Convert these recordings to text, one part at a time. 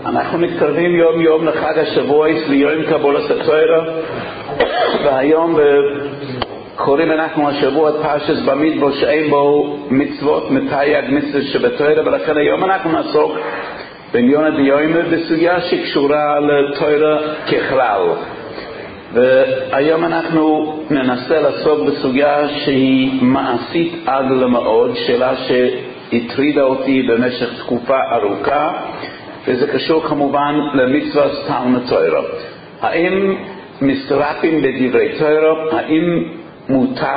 אנחנו מתקרבים יום יום לחג השבוע ליום קבולת התורה, והיום קוראים אנחנו השבוע את פרשת במדבר שאין בו מצוות מתייג מצוות שבתורה, ולכן היום אנחנו נעסוק בעניין הדיון בסוגיה שקשורה לתורה ככלל. והיום אנחנו ננסה לעסוק בסוגיה שהיא מעשית עד למאוד, שאלה שהטרידה אותי במשך תקופה ארוכה, וזה קשור כמובן למצוות תלמוד תורה. האם מסתפקים בדברי תורה? האם מותר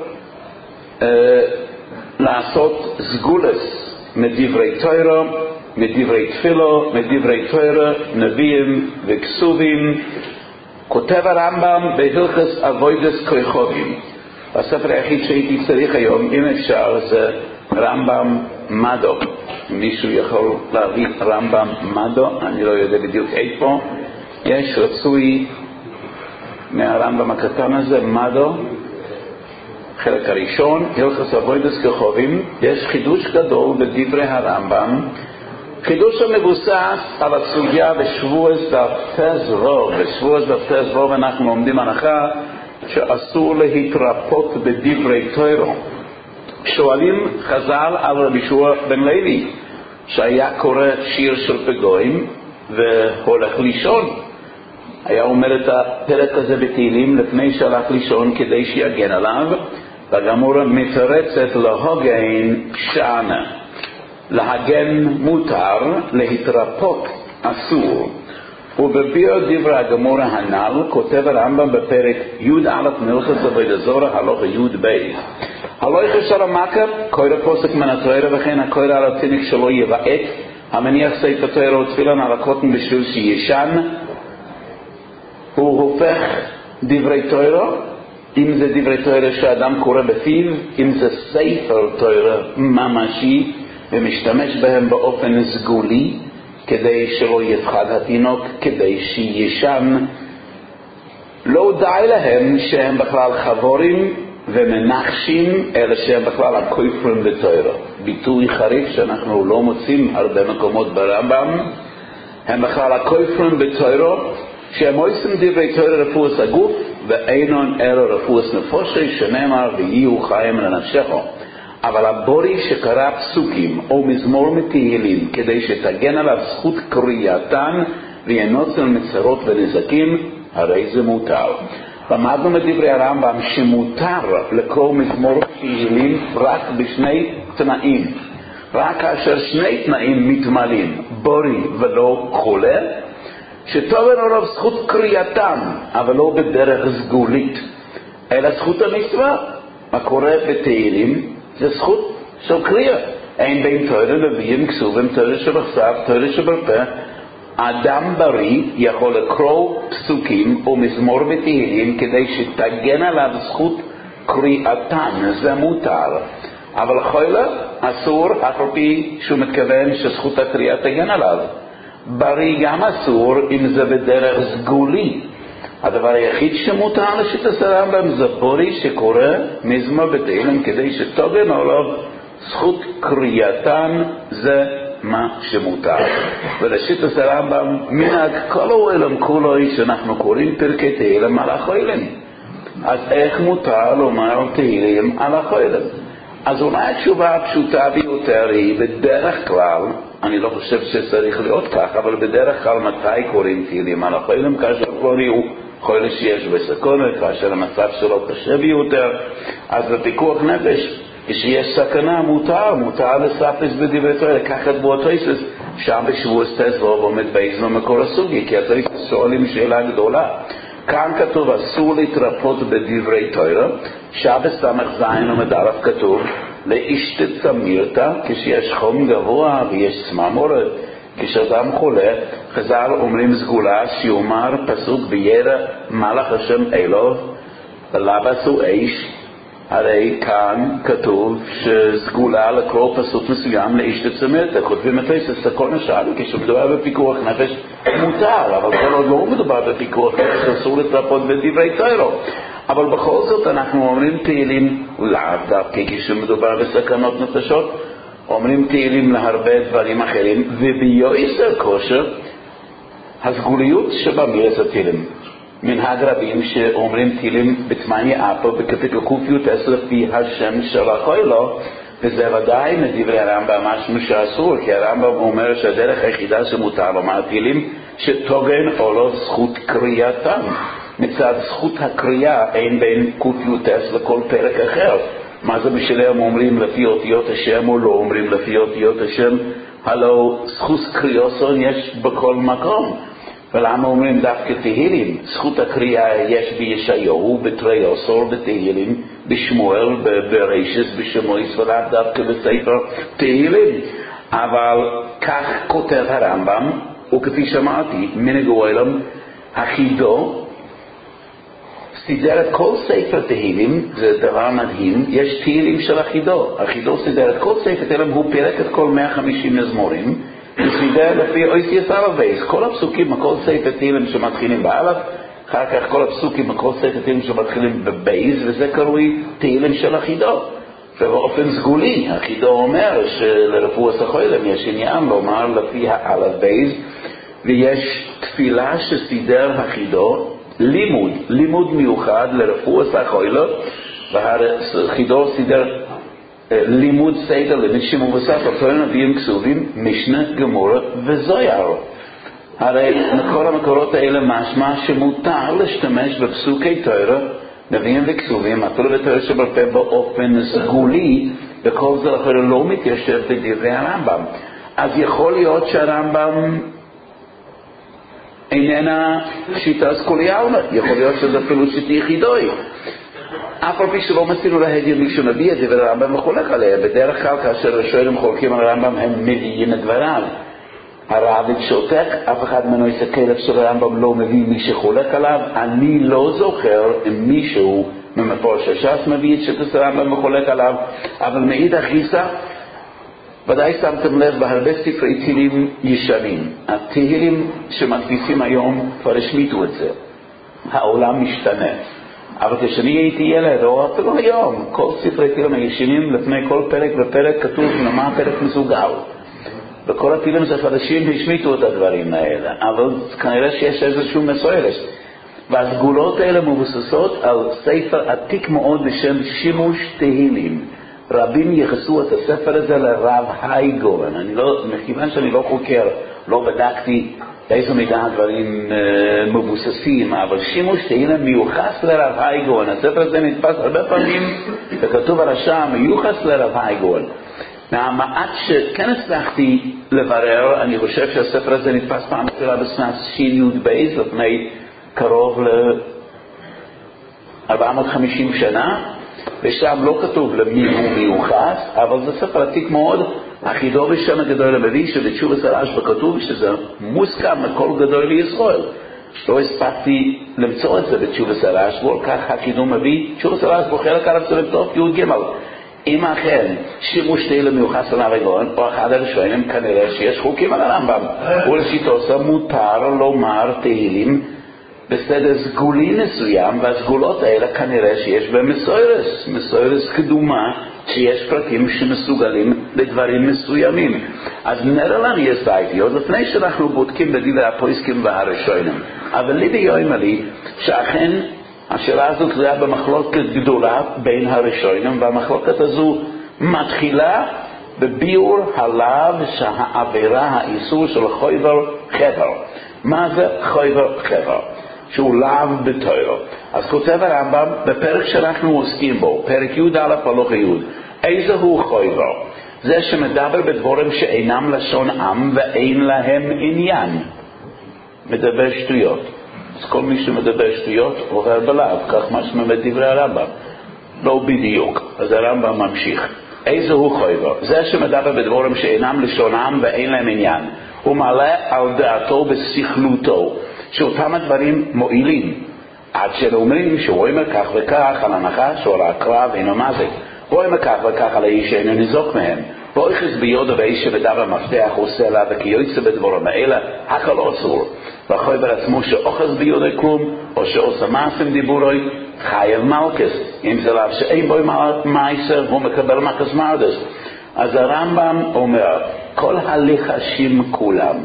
לעשות סגולס מדברי תורה, מדברי תפילה, מדברי תורה, נביאים וכסובים? כותב הרמב"ם בהלכות עבודת כוכבים. הספר היחיד שהייתי צריך היום, אם אפשר, זה רמב"ם מדו. מישהו יכול להביא רמב"ם מדו? אני לא יודע בדיוק איפה. יש רצוי מהרמב"ם הקטן הזה, מדו, חלק הראשון, הלכות עבודת כוכבים. יש חידוש גדול בדברי הרמב"ם, חידוש המבוסס על הסוגיה בשבוע דף תז-וו. בשבוע דף תז-וו אנחנו עומדים הנחה שאסור להתרפות בדברי תורה. שואלים חז"ל על רבי יהושע בן לוי שהיה קורא שיר של פגועים והולך לישון, היה אומר את הפרק הזה בתהילים לפני שהלך לישון כדי שיגן עליו, והגמרא מתרצת להוגן שענה. להגן מותר, להתרפות אסור. ובביאור דברי הגמרא הנ"ל כותב הרמב"ם בפרק י"א מהלכות עבודת זרה הלכה י"ב: הלכה של המכה קורא פוסק מן התורה, וכן הקורא על התינוק שלא יבעט, המניח ספר תורה או תפילין על הקוטן בשביל שישן, הוא הופך דברי תורה, אם זה דברי תורה שאדם קורא בפיו, אם זה ספר תורה ממשי ומשתמש בהם באופן סגולי כדי שלא יפחד התינוק, כדי שישן. לא די להם שהם בכלל חבורים ומנחשים, אלא שהם בכלל הכופרים בתורה. ביטוי חריף שאנחנו לא מוצאים הרבה מקומות ברמב"ם. הם בכלל הכופרים בתורה, שהם עושים דברי תורה רפואת הגוף ואינון אלא רפואת נפשי, שנאמר ויהיו חיים לנפשך. אבל הבורי שקרא פסוקים או מזמור מתהילים כדי שתגן עליו זכות קריאתן וינוצל מצרות ונזקים, הרי זה מותר. למדנו מדברי הרמב"ם שמותר לקרוא מזמור תהילים רק בשני תנאים, רק כאשר שני תנאים מתמלאים, בורי ולא חולה, שטובן עליו זכות קריאתן, אבל לא בדרך סגולית, אלא זכות המצווה. מה קורה בתהילים? זה זכות של קריאה. אין בין תורה נביאים כסובים, תורה שבכתב, תורה שבפה. אדם בריא יכול לקרוא פסוקים או מזמור בתהילים כדי שתגן עליו זכות קריאתן, זה מותר. אבל חולה אסור, אף על פי שהוא מתכוון שזכות הקריאה תגן עליו. בריא גם אסור אם זה בדרך סגולי. הדבר היחיד שמותר לשיטת הרמב"ם זה בורי שקורא מזמור בתהילים כדי שתגן עליו זכות קריאתן, זה מה שמותר. ולשיטת הרמב"ם מנהג כל העולם כולו שאנחנו קוראים פרקי תהילים על החולים. אז איך מותר לומר תהילים על החולים? אז אולי התשובה הפשוטה ביותר היא בדרך כלל, אני לא חושב שצריך להיות כך, אבל בדרך כלל מתי קוראים תהילים על החולים? כאשר קוראים הוא חולה שיש בסכנה, כאשר המצב שלו קשה ביותר. אז בפיקוח נפש כשיש סכנה מותר לספס בדברי תורה, לקחת באותויסס שם בשבוע תז-וו ועומד באיזנו מקור הסוגי, כי התויסס שואלים שאלה גדולה. כאן כתוב אסור להתרפות בדברי תורה, שבס ס"ז עמוד א' כתוב להשתצמירתא, כשיש חום גבוה ויש צמרמורת, כשאדם חולה, חז"ל אומרים סגולה שיאמר פסוק בירא מלאך השם אלוה ולבסו אש. הרי כאן כתוב שסגולה לקרוא פסוק מסוים להשתצמירתא, כותבים את סכון השאלה, כשמדובר בפיקוח נפש מותר, אבל כל עוד לא מדובר בפיקוח נפש אסור להתרפות בדברי תורה. אבל בכל זאת אנחנו אומרים תהילים לאו דווקא כשמדובר בסכנות נפשות, אומרים תהילים להרבה דברים אחרים, וביועסר כושר הסגוליות שבמירס התהילים. מנהג רבים שאומרים תהילים בתמניה אפו בקפיטל ק"י לפי השם של החוילו, וזה ודאי מדברי הרמב"ם משהו שאסור, כי הרמב"ם אומר שהדרך היחידה שמותר לומר תהילים שתוגן עולו זכות קריאתם. מצד זכות הקריאה אין בין ק"י לכל פרק אחר. מה זה בשלהם אומרים לפי אותיות השם או לא אומרים לפי אותיות השם? הלא זכות קריאוסון יש בכל מקום. ולמה אומרים דווקא תהילים? זכות הקריאה יש בישעיהו, בתרי עשר, בתהילים, בשמואל, בראשית, בשמואל, ולא דווקא בספר תהילים. אבל כך כותב הרמב"ם, וכפי שאמרתי, מנהג העולם, החידו סידר את כל ספר תהילים, זה דבר מדהים, יש תהילים של החידו סידר את כל ספר תהילים, הוא פירק את כל 150 מזמורים, וסידר לפי אויסיאס אלף, כל הפסוקים מכל ספר תהילים שמתחילים באלף, אחר כך כל הפסוקים מכל ספר תהילים שמתחילים בבייז, וזה קרוי תהילים של החידו. ובאופן סגולי, החידו אומר שלרפואת החולים יש עניין לומר לפי האלף בייז, ויש תפילה שסידר החידו, לימוד מיוחד לרפואת החולים, והחידו סידר לימוד סדר לנשים ובסף על כל נביאים כתובים, משנה, גמורה וזויר. הרי מכל המקורות האלה משמע שמותר להשתמש בפסוקי תורה, נביאים וכתובים, אפילו בתורה שבעל פה באופן סגולי, וכל זה אחר לא מתיישב בדברי הרמב"ם. אז יכול להיות שהרמב"ם איננה שיטה סגולי אלמה, יכול להיות שזה אפילו שיטה יחידוי. אף על פי שלא מצינו להגיד מישהו מביא את זה והרמב"ם מחולק עליה. בדרך כלל כאשר השואלים חולקים על הרמב"ם הם מביאים את דבריו. הרב שותק, אף אחד ממנו יסתכל אפשר הרמב"ם לא מביא מי שחולק עליו. אני לא זוכר אם מישהו ממפורש הש"ס מביא את שתס הרמב"ם מחולק עליו, אבל מאידך גיסא ודאי שמתם לב בהרבה ספרי תהילים ישנים. התהילים שמדפיסים היום כבר השמיטו את זה. העולם משתנה. אבל כשאני הייתי ילד, או אפילו היום, כל ספרי תהילים הישנים לפני כל פרק ופרק כתוב למה הפרק מסוגל. וכל התהילים החדשים השמיטו את הדברים האלה, אבל כנראה שיש איזשהו מסוירס. והסגולות האלה מבוססות על ספר עתיק מאוד בשם שימוש תהילים. רבים יחסו את הספר הזה לרב הייגורן. מכיוון שאני לא חוקר, לא בדקתי באיזו מידה הדברים מבוססים, אבל שימוש תהילים מיוחס לרב הייגורן. הספר הזה נתפס הרבה פעמים וכתוב על השם מיוחס לרב הייגורן. מהמעט שכן הצלחתי לברר, אני חושב שהספר הזה נתפס פעם אחרונה בשנת שי"ב לפני קרוב ל-450 שנה, ושם לא כתוב למי הוא מיוחס, אבל זה ספר עתיק מאוד. החידו בשם הגדול המביא שבתשובת הרשב"א כתוב שזה מוסכם לכל גדול לישראל. לא הספקתי למצוא את זה בתשובת הרשב"א, כך החידו מביא תשובת הרשב"א חלק עליו צריך לבדוק י"ג. אם אכן שימוש תהילים מיוחס על הרגון, או אחד הראשונים, כנראה שיש חוקים על הרמב"ם. ולשיטתו מותר לומר תהילים בסדר סגולי מסוים, והסגולות האלה כנראה שיש בהם מסוירס קדומה, שיש פרקים שמסוגלים לדברים מסוימים. אז נראה לנו יש בעייתי, עוד לפני שאנחנו בודקים בדברי הפוסקים והראשונים. אבל לי ביום לי, שאכן השאלה הזאת תלויה במחלוקת גדולה בין הראשונים, והמחלוקת הזו מתחילה בביאור הלאו שהעבירה האיסור של חויבר חבר. מה זה חויבר חבר? שהוא לאו בתורה. אז כותב הרמב"ם בפרק שאנחנו עוסקים בו, פרק י' א' הלוך י', איזה הוא חויבר? זה שמדבר בדבורים שאינם לשון עם ואין להם עניין. מדבר שטויות. אז כל מי שמדבר שטויות עובר בלאו, כך משמע בדברי הרמב"ם. לא בדיוק. אז הרמב"ם ממשיך. איזה הוא חויבר? זה שמדבר בדבורים שאינם לשון עם ואין להם עניין. הוא מעלה על דעתו בסכלותו שאותם הדברים מועילים, עד שאומרים שהוא אומר כך וכך על הנחש או על העקרב אינו מזיק, הוא אומר כך וכך על האיש שאינו ניזוק מהם, ואוחז בידו ואיש שבדבר מפתח עושה לה וכיוצא בדבורם האלה הכל אסור. והחויבר עצמו שאוחז בידו כלום או שעושה מעשים דיבורוי חייב מלכס, אם זה לאו שאין בו מייסר הוא מקבל מלכס מרדס. אז הרמב"ם אומר כל הלחשים כולם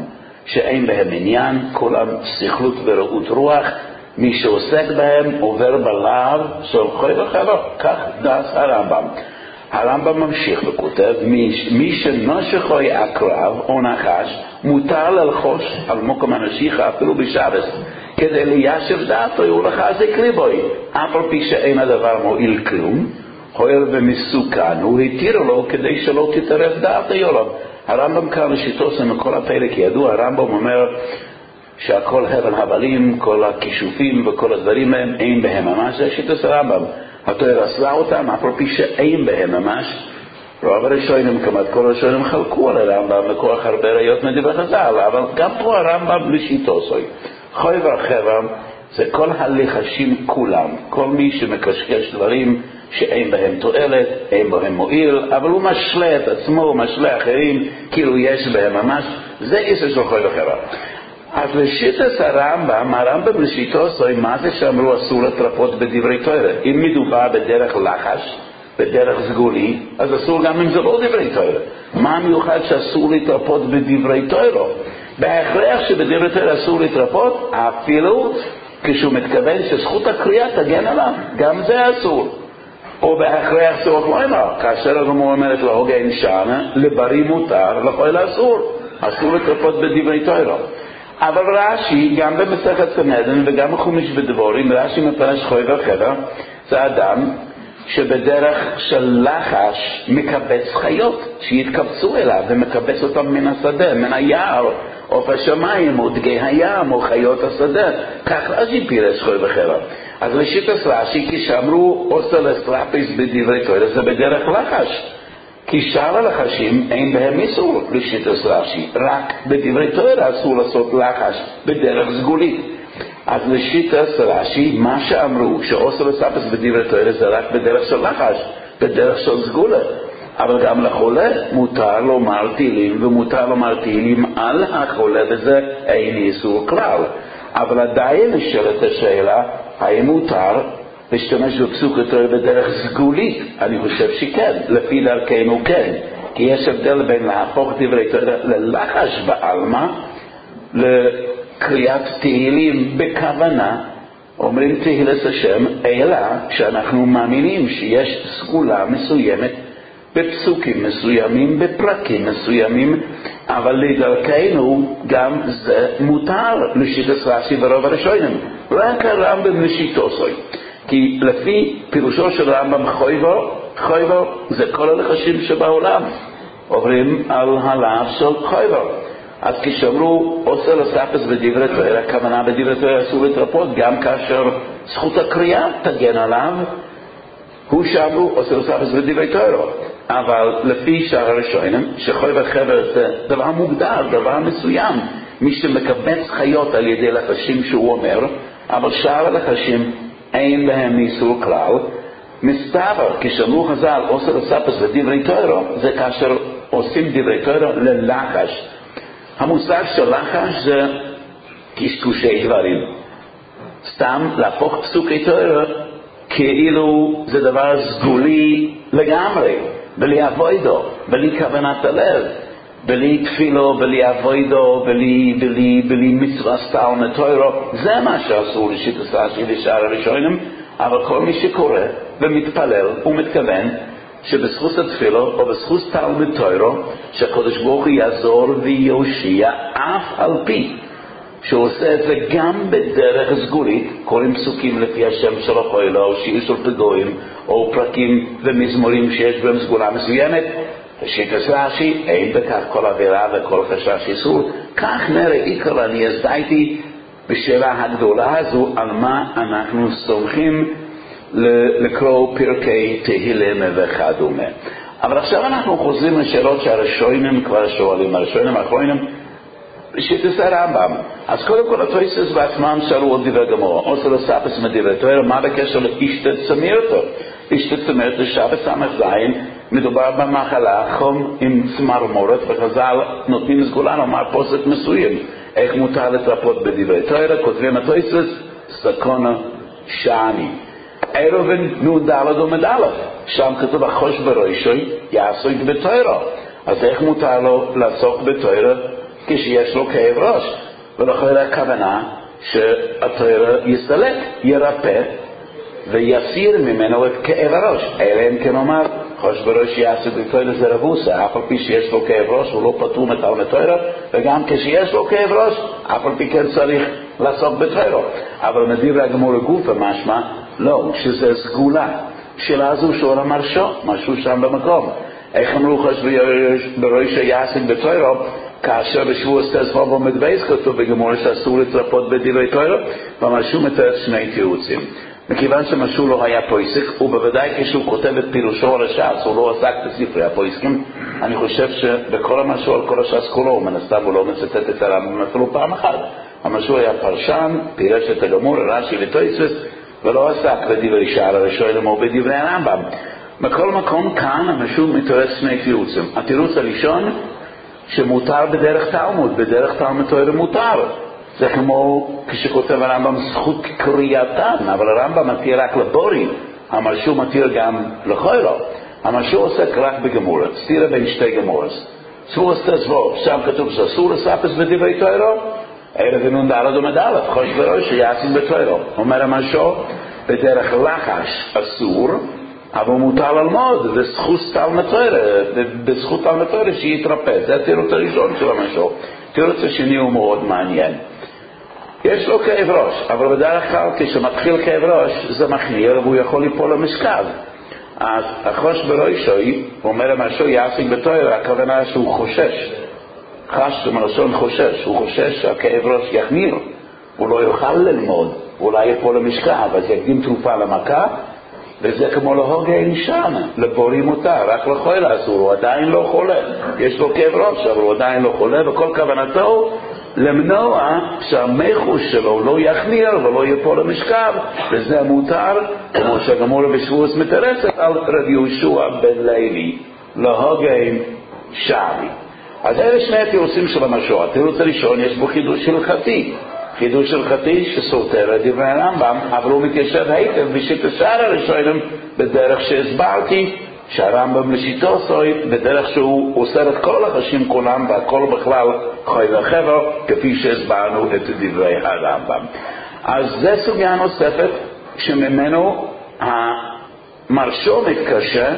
שאין בהם עניין, כולם שכלות ורעות רוח, מי שעוסק בהם עובר בלב של חוי וחבר. כך דס הרמב"ם. הרמב"ם ממשיך וכותב, מי שנושכוי הקרב או נחש, מותר ללחוש על מוקם הנשיכה אפילו בשבת, כדי ליישב דעתו ולחזק ליבוי, אף על פי שאין הדבר מועיל כלום, הואיל ומסוכן, הוא התיר לו כדי שלא תתערב דעת היולם. הרמב"ם כאן לשיטו זה מכל הפרק ידוע, הרמב"ם אומר שהכל הבל הבלים, כל הכישופים וכל הדברים הם, אין בהם ממש, זה שיטוס הרמב"ם. התורה אסרה אותם, אף על פי שאין בהם ממש. רוב הראשונים, כמעט כל הראשונים חלקו על הרמב"ם מכוח הרבה ראיות מדברי חז"ל, אבל גם פה הרמב"ם לשיטו סוי. חוי וחבר זה כל הלחשים כולם, כל מי שמקשקש דברים שאין בהם תועלת, אין בהם מועיל, אבל הוא משלה את עצמו, הוא משלה אחרים, כאילו יש בהם ממש, זה איסור של חוי וחבר. אז לשיטת הרמב"ם לשיטו סוי, מה זה שאמרו אסור לטרפות בדברי תורה? אם מדובר בדרך לחש, בדרך סגולי, אז אסור גם אם זה לא דברי תורה. מה מיוחד שאסור לטרפות בדברי תורה? בהכרח שבדברי תורה אסור לטרפות, אפילו כשהוא מתכוון שזכות הקריאה תגן עליו, גם זה אסור. או בהכרח זה לא אמר, כאשר הגמרא אומרת להוגן שנה, לברי מותר, לכל אסור. אסור לטרפות בדברי תורה. אבל רש"י, גם במסכת סנהדרין וגם בחומש בדבורים, רש"י מפרש חוי וחבר, זה אדם שבדרך של לחש מקבץ חיות שיתקבצו אליו ומקבץ אותם מן השדה, מן היער, או בשמיים, או דגי הים, או חיות השדה. כך רש"י פירש חוי וחבר. אז לשיטת רש"י, כשאמרו עושה לסטרפיס בדברי תורה, זה בדרך לחש. כי שאר הלחשים אין בהם איסור לשיטת רש"י, רק בדברי תורה אסור לעשות לחש בדרך סגולית. אז לשיטת רש"י, מה שאמרו שעושה לסטרפיס בדברי תורה זה רק בדרך של לחש, בדרך של סגולה. אבל גם לחולה מותר לומר תהילים, ומותר לומר תהילים על החולה, וזה אין איסור כלל. אבל עדיין נשאלת השאלה, האם מותר להשתמש בפסוק התורה בדרך סגולית? אני חושב שכן, לפי דרכנו כן, כי יש הבדל בין להפוך דברי תורה ללחש בעלמא, לקריאת תהילים בכוונה, אומרים תהילת השם, אלא שאנחנו מאמינים שיש סגולה מסוימת בפסוקים מסוימים, בפרקים מסוימים, אבל לדרכנו גם זה מותר לשיטת רש"י ברוב הראשונים. רק הרמב"ם לשיטו סוי. כי לפי פירושו של רמב"ם חויבו זה כל הלחשים שבעולם עוברים על הלאו של חויבו. אז כשאמרו עושה לסטרפיס בדברי תורה, הכוונה בדברי תורה אסור לטרפות, גם כאשר זכות הקריאה תגן עליו, הוא שאמרו עושה לסטרפיס בדברי תורה. אבל לפי שאר הראשונים, שחוי וחבר זה דבר מוגדר, דבר מסוים, מי שמקבץ חיות על ידי לחשים שהוא אומר, אבל שאר הלחשים אין להם איסור כלל. מסתבר, כשאמרו חז"ל עושה לסטרפיס בדברי תורה, זה כאשר עושים דברי תורה ללחש. המושג של לחש זה קשקושי דברים. סתם להפוך פסוקי תורה כאילו זה דבר סגולי לגמרי, בלי אבוידו, בלי כוונת הלב, בלי תפילו, בלי אבוידו, בלי מצווה סתלמוד תורה. זה מה שאסור לשיטת רש"י ושאר הראשונים. אבל כל מי שקורא ומתפלל ומתכוון שבזכות התפילה או בזכות תלמוד תורה שהקדוש ברוך הוא יעזור ויושיע, אף על פי שהוא עושה את זה גם בדרך סגולית, קוראים פסוקים לפי השם של החוילה או שיר של פגועים או פרקים ומזמורים שיש בהם סגולה מסוימת, בשיטת רש"י אין בכך כל עבירה וכל חשש איסור. כך נראה עיקר אני הזדהיתי בשאלה הגדולה הזו, על מה אנחנו סומכים לקרוא פרקי תהילים וכדומה. אבל עכשיו אנחנו חוזרים לשאלות שהראשונים כבר שואלים, הראשונים האחרונים בשיטת הרמב"ם. אז קודם כל התוספות בעצמם שאלו עוד דברי גמרא, עושה לסטרפיס מדברי תורה, מה בקשר לאשתת צמירתו? אשתת צמירתו שבת ס"ז, מדובר במחלה חום עם צמרמורת, וחז"ל נותנים סגולה לומר פוסק מסוים איך מותר לטרפות בדברי תורה. כותבים התוספות סכנה שעני ערבן נ"ד ומ"א, שם כתוב החוש בראשי יעסוק בתורה. אז איך מותר לו לעסוק בתורה כשיש לו כאב ראש. ולכן הכוונה שהתורה יסלק, ירפא ויסיר ממנו את כאב הראש. אלא אם כן אומר, חוש בראש יעשה בתורה זה רבוסה, אף על פי שיש לו כאב ראש הוא לא פטור מתלמוד תורה, וגם כשיש לו כאב ראש אף על פי כן צריך לעסוק בתורה. אבל מדברי הגמרא גופא משמע לא, שזה סגולה. שאלה זו שואל המרשו, משהו שם במקום. איך אמרו חוש בראש יעשה בתורה, כאשר בשבוע ט"ו עמוד בייס כתוב בגמרא שאסור לצרפות בדברי תורה, והמרשו מתאר שני תירוצים. מכיוון שמשהו לא היה פויסק, ובוודאי כשהוא כותב את פירושו על הש"ס, הוא לא עסק בספרי הפויסקים, אני חושב שבכל המשהו על כל הש"ס כולו, הוא מנסתם הוא לא מצטט את הרמב"ם אפילו פעם אחת. המשהו היה פרשן, פירש את הגמור, רש"י ותוספות, ולא עסק בדברי שער הראשונים או בדברי הרמב"ם. בכל מקום כאן המשהו מתאר שני תירוצים. התירוץ הראשון, שמותר בדרך תלמוד, בדרך תלמוד תורה מותר. זה כמו כשכותב הרמב"ם זכות קריאתן, אבל הרמב"ם מתיר רק לבורים, המשהו מתיר גם לחוירו. המשהו עוסק רק בגמורת, סתירה בין שתי גמורת. שבוע ט"ו, שם כתוב שאסור לספס בדברי תורה, ערב ונון ד' עמוד א', חוש בראש יעסוק בתורה. אומר המשהו, בדרך לחש אסור, אבל מותר ללמוד, בזכות תלמוד תורה שיתרפא. זה התירוץ הראשון של המשהו. התירוץ השני הוא מאוד מעניין. יש לו כאב ראש, אבל בדרך כלל כשמתחיל כאב ראש זה מחמיר והוא יכול ליפול למשכב. אז החוש בראשו אומר משהו יעסוק בתורה, הכוונה שהוא חושש. חש מלשון חושש, הוא חושש שהכאב ראש יחמיר, הוא לא יוכל ללמוד, אולי יפול למשכב, אז יקדים תרופה למכה, וזה כמו להוגה אינשן, לבורים מותר, רק לחולה אסור, הוא עדיין לא חולה. יש לו כאב ראש, אבל הוא עדיין לא חולה, וכל כוונתו למנוע שהמחוש שלו לא יחמיר ולא יפול למשכב, וזה מותר, כמו שהגמרא בשבועות מתרצת על רבי יהושע בן לוי, להוגה שערי. אז אלה שני התירוצים של המשהו. התירוץ הראשון יש בו חידוש הלכתי. חידוש הלכתי שסותר את דברי הרמב"ם, אבל הוא מתיישב היטב בשיטת שאר הראשונים בדרך שהסברתי, שהרמב"ם לשיטו סוי, בדרך שהוא אוסר את כל החשים כולם והכל בכלל חי וחבר, כפי שהסברנו את דברי הרמב"ם. אז זה סוגיה נוספת שממנו המרשו מתקשה,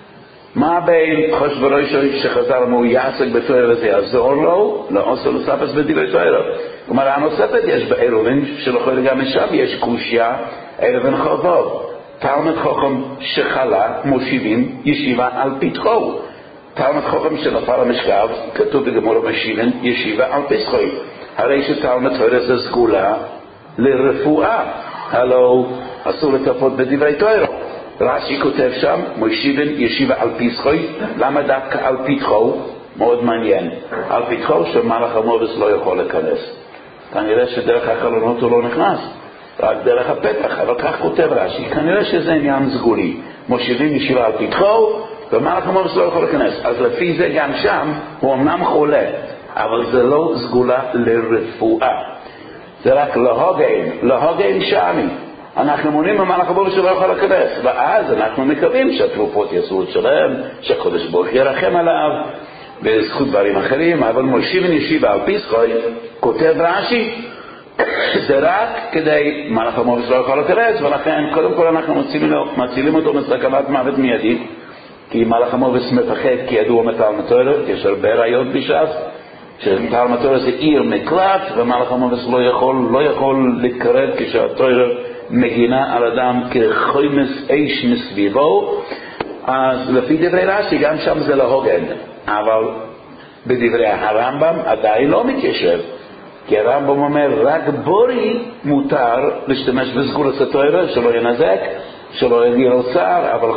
מה בין חוש בראשו שחזר מו יעסק בתורה וזה יעזור לו, לא עושה לו ספס בדברי תורה. כלומר, הנוספת יש בעירובין, שלכל גם משם יש קושיה, עירובין חובוב. תלמוד חכם שחלה מושיבים ישיבה על פתחו. תלמוד חכם שנפל למשכב, כתוב בגמרא משיבים ישיבה על פתחו. הרי שתלמוד תורה זה סגולה לרפואה, הלא אסור לטפות בדברי תורה. רש"י כותב שם, מושיבים ישיבה על פתחו. למה דווקא על פתחו? מאוד מעניין. על פתחו שמלאך המוות לא יכול להיכנס. כנראה שדרך החלונות הוא לא נכנס, רק דרך הפתח, אבל כך כותב רש"י. כנראה שזה עניין סגולי. מושיבים ישיבה על פתחו, ומלאך המוות לא יכול להיכנס. אז לפי זה גם שם הוא אמנם חולה, אבל זה לא סגולה לרפואה. זה רק להוגן שעמי. אנחנו מונים במלאך המוות שלא יכול להיכנס, ואז אנחנו מקווים שהתרופות יעשו את שלהם, שהקדוש ברוך הוא ירחם עליו, בזכות דברים אחרים. אבל מושיבים ישיבה על פתחו, כותב רש"י, זה רק כדי מלאך המוות לא יכול להיכנס, ולכן קודם כל אנחנו מצילים אותו מסכנת מוות מיידית, כי מלאך המוות מפחד, כי ידוע מתלמוד תורה, יש הרבה ראיות בש"ס, שתלמוד תורה זה עיר מקלט, ומלאך המוות לא יכול להתקרב כשהתורה מגינה על אדם כחומס אש מסביבו. אז לפי דברי רש"י גם שם זה לא הוגן, אבל בדברי הרמב"ם עדיין לא מתיישב, כי הרמב"ם אומר רק בורי מותר להשתמש בסגולת התורה, שלא ינזק, שלא יגיע לו צער, אבל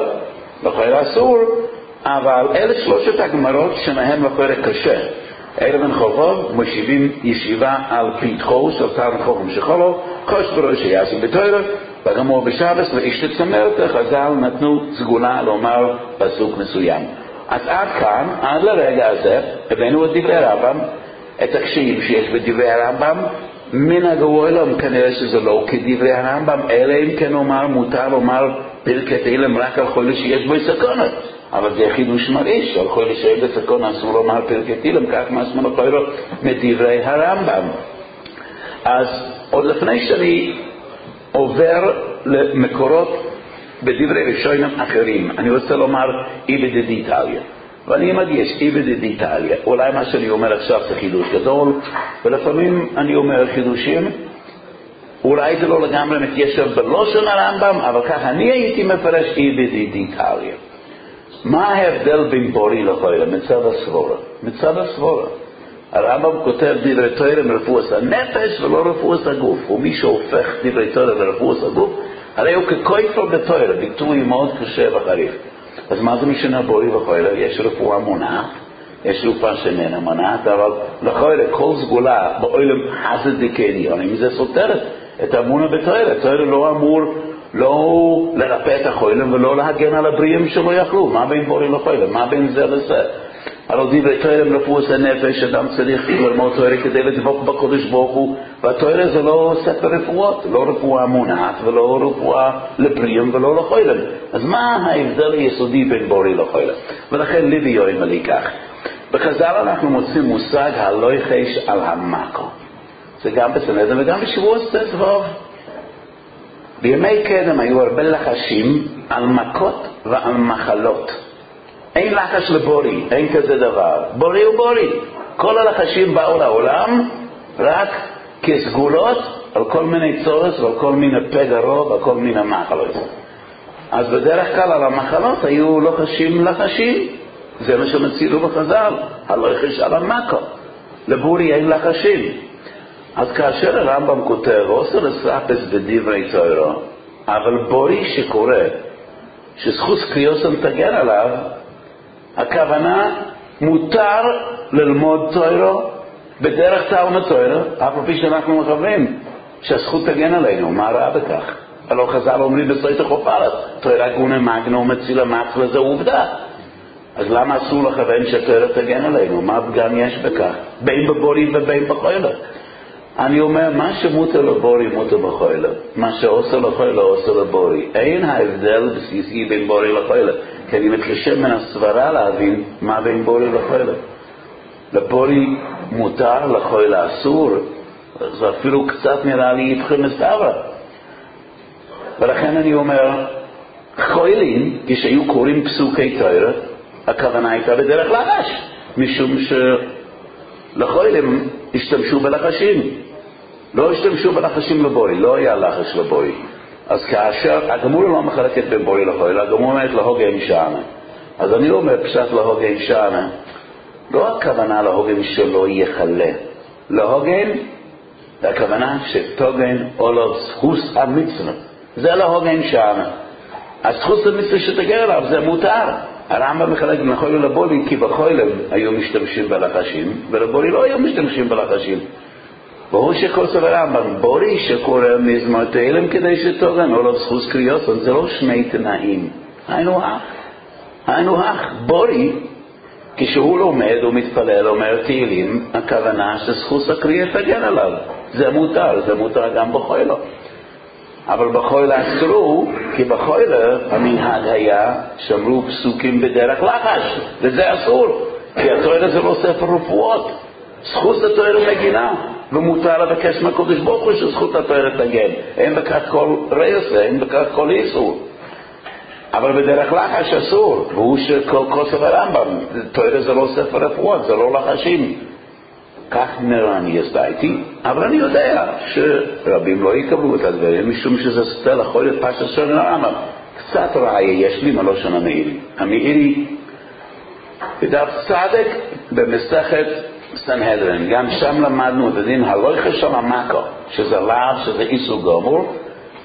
חוילה אסור. אבל אלה שלושת הגמרות שמהם לחוילה קשה. ערב חובוב מושיבים ישיבה על פתחו של תלמוד חכם שחלה, חוש בראשו יעסוק בתורה, וגמור בשבת ואשת צמרת, חז"ל נתנו סגולה לומר פסוק מסוים. אז עד כאן, עד לרגע הזה, הבאנו את דברי הרמב"ם, את הקשיים שיש בדברי הרמב"ם. מן הגאולה כנראה שזה לא כדברי הרמב"ם, אלא אם כן אומר מותר לומר פרקי תהילים רק על חולה שיש בו סכנה. אבל זה חידוש מרעיש, על כל ישראל בסכון אסור לומר פרקי תהילים, כך משמע לחוירו מדברי הרמב"ם. אז עוד לפני שאני עובר למקורות בדברי ראשונים אחרים, אני רוצה לומר איבד דיטליה, ואני מדגיש איבד דיטליה. אולי מה שאני אומר עכשיו זה חידוש גדול, ולפעמים אני אומר חידושים אולי זה לא לגמרי מתיישב בלושן הרמב"ם, אבל כך אני הייתי מפרש איבד דיטליה. מה ההבדל בין בורי לחוילה? מצד הסבורה. מצד הסבורה הרמב"ם כותב דברי תורה מרפואת הנפש ולא רפואת הגוף, ומי שהופך דברי תורה לרפואת הגוף הרי הוא ככופר בתורה, ביטוי מאוד קשה וחריף. אז מה זה משנה בורי לחוילה? יש רפואה מונעת, יש רפואה שאיננה מונעת, אבל לחוילה כל סגולה בעולם חסד עליונים, זה סותרת את האמונה בתורה. תורה לא אמור לא לרפא את החוילם ולא להגן על הבריאים שלא יכלו. מה בין בורי לחוילם? מה בין זה לזה? הרי דברי תורה הם רפואת הנפש, אדם צריך ללמוד תורה כדי לדבוק בקדוש ברוך הוא, והתורה זה לא ספר רפואות, לא רפואה מונעת ולא רפואה לבריאים ולא לחוילם. אז מה ההבדל היסודי בין בורי לחוילם? ולכן ליבי יוים עלי כך. בחז"ל אנחנו מוצאים מושג הלויחש על המקו. זה גם בסנהדרין וגם בשבועות ט"ו. בימי קדם היו הרבה לחשים על מכות ועל מחלות. אין לחש לבורי, אין כזה דבר. בורי הוא בורי. כל הלחשים באו לעולם רק כסגולות על כל מיני צורס ועל כל מיני פגע ועל כל מיני מחלות. אז בדרך כלל על המחלות היו לחשים. זה מה שמצילו בחז"ל, הלויחש על המקו. לבורי אין לחשים. אז כאשר הרמב"ם כותב, עושה לספס בדברי תורה, אבל בורי שקורא, שזכות קריאוסם תגן עליו, הכוונה מותר ללמוד תורה בדרך תלמוד תורה, אף על פי שאנחנו מכוונים שהזכות תגן עלינו. מה רע בכך? הלא חז"ל אומרים בסויטה חופלת, תורה גונה מגנו מצילה מצווה, זה עובדה. אז למה אסור לכוון שתורה תגן עלינו? מה פגם יש בכך? בין בבורי ובין בחוילה. אני אומר, מה שמותר לבורי מותר בחוילה, מה שעושה לחוילה עושה לבורי. אין ההבדל בסיסי בין בורי לחוילה, כי אני מתקשה מן הסברה להבין מה בין בורי לחוילה. לבורי מותר, לחוילה אסור. זה אפילו קצת נראה לי איתכם מסתבר. ולכן אני אומר, חוילים, כשהיו קוראים פסוקי תורה, הכוונה הייתה בדרך לחש, משום שלחוילים השתמשו בלחשים. לא השתמשו בלחשים לבורי, לא היה לחש לבורי. אז כאשר, הגמורה לא מחלקת בין בורי לחוילה, הגמורה אומרת להוגן שענה. אז אני אומר פשט להוגן שענה, לא הכוונה להוגן שלא יחלה. להוגן, הכוונה שתוגן עולו זכוס המצווה. זה להוגן שענה. הזכוס המצווה שתגר עליו, זה מותר. הרמב"ם מחלק בין לחוילה לבורי, כי בחוילה היו משתמשים בלחשים, ולבורי לא היו משתמשים בלחשים. והוא שכוסף הרמב"ם, בורי שקורא מזמור תהילים כדי שתוגן עולו זכוס קריאוסם, זה לא שני תנאים. היינו הך. בורי, כשהוא לומד ומתפלל, אומר תהילים, הכוונה שזכוס הקריאה תגן עליו. זה מותר גם בחוילה. אבל בחוילה אסרו, כי בחוילה המנהג היה שמרו פסוקים בדרך לחש, וזה אסור, כי התורה זה לא ספר רפואות. זכות התורה מגינה, ומותר לבקש מהקדוש ברוך הוא שזכות התורה תגן. אין בכך כל רעש, אין בכך כל איסור. אבל בדרך לחש אסור, והוא שכל כוסף הרמב"ם, תורה זה לא ספר רפואות, זה לא לחשים. כך נראה אני הסדייתי, אבל אני יודע שרבים לא יקבלו את הדברים, משום שזה סטל יכול להיות פשט של הרמב"ם. קצת ראיה יש לי מלושן המאירי. המאירי בדף צדק במסכת סנהדרין, גם שם למדנו את הדין הלויחש על המקו, שזה לאו, שזה איסור גמור.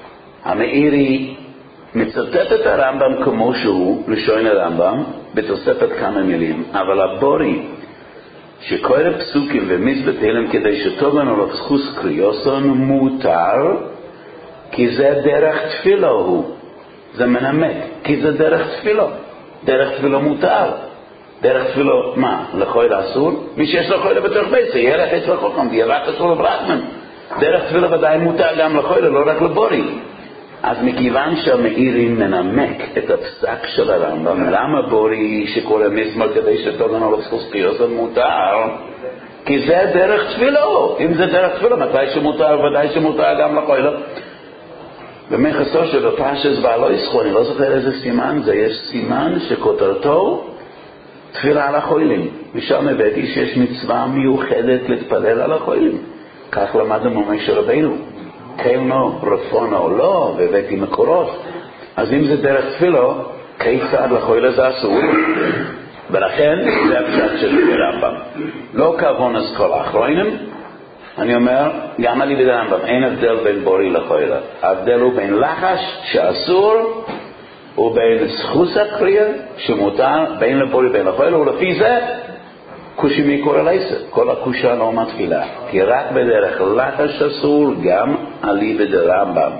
המאירי מצטט את הרמב"ם כמו שהוא, לשון הרמב"ם, בתוספת כמה מילים, אבל הבורי שקורא פסוקים ומזמור תהילים כדי שתוגן עליו זכוס קריאוסם מותר, כי זה דרך תפילה הוא. זה מנמק, כי זה דרך תפילה. דרך תפילה מותר. דרך תפילה, מה? לחוילה אסור? מי שיש לחוילה בתוך בית, זה ירח את לחוכם, וירח אסור לברחמן. דרך תפילה ודאי מותר גם לחוילה, לא רק לבורי. אז מכיוון שהמאירי מנמק את הפסק של הרמב"ם, למה בורי שקורא מזמור כדי שתורן על הסקוספיות זה מותר? כי זה דרך תפילו. אם זה דרך תפילו, מתי שמותר, ודאי שמותר גם לחוילו. במחסו של הפרשס בעלו יסחו, אני לא זוכר איזה סימן זה, יש סימן שכותרתו תפילה על החוילים. ושם הבאתי שיש מצווה מיוחדת להתפלל על החוילים. כך למדנו ממשה רבינו. קלנו, רפונו, לא, והבאתי מקורות. אז אם זה דרך תפילו, כיצד לחויל זה אסור? ולכן זה הפשט של הרמב"ם. לא כוונס כל האחרונים, אני אומר, גם על ידי הרמב"ם, אין הבדל בין בורי לחויל. ההבדל הוא בין לחש שאסור, ובין זכוס הקריאה שמותר, בין לבורי בין לחויל, ולפי זה, קושי מיקור הלסה. כל הקושה לא מתחילה. כי רק בדרך לחש אסור, גם על ידי הרמב"ם.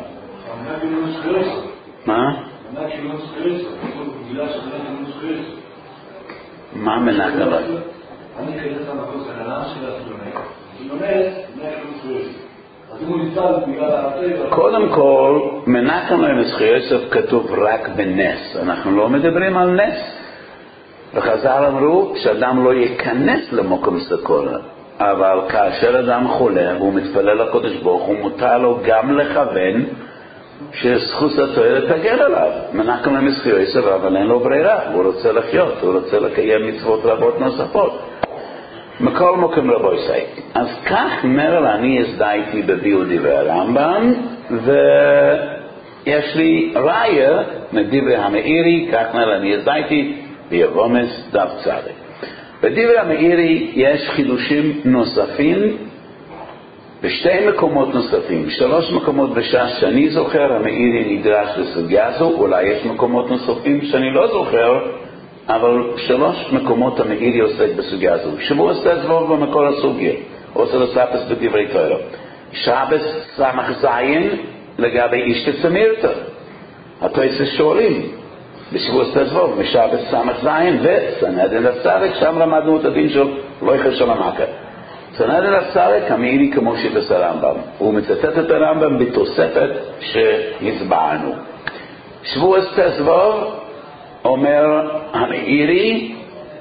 מה? מה מנחם לך? אני כדאי למחוץ הקנה של הסלומי. היא אומרת, אז אם הוא ניצל בגלל הטבע... קודם כל, מנחם להם זכויוסף כתוב רק בנס. אנחנו לא מדברים על נס. וחז"ל אמרו שאדם לא ייכנס למקום סכנה. אבל כאשר אדם חולה והוא מתפלל לקדוש ברוך הוא, מותר לו גם לכוון שזכות התורה תגן עליו. מנחם להם זכויוסף, אבל אין לו ברירה. הוא רוצה לחיות, הוא רוצה לקיים מצוות רבות נוספות. מכל מקום רבו יסי. אז כך נראה אני הזדהיתי בביאו דברי הרמב"ם, ויש לי ראיה מדברי המאירי, כך נראה אני הזדהיתי ביבומס דף צדיק. בדברי המאירי יש חידושים נוספים בשתי מקומות נוספים, 3 מקומות בש"ס שאני זוכר, המאירי נדרש לסוגיה זו, אולי יש מקומות נוספים שאני לא זוכר, אבל 3 מקומות המאירי עוסק בסוגיה זו. שבוע עושה זבוב במקור הסוגיה, עושה לספס בדברי תורה. שבס סמך זין לגבי איש תצמירתא. התויסס שואלים, בשבוע עושה זבוב, משבס סמך זין וסנהדרין הצדק, שם למדנו את הדין של לא יחשב המכה. סנהדרין הצדק, המאירי כמו שיטס הרמב"ם. הוא מצטט את הרמב"ם בתוספת שהסברנו. שבוע עושה זבוב, אומר המאירי,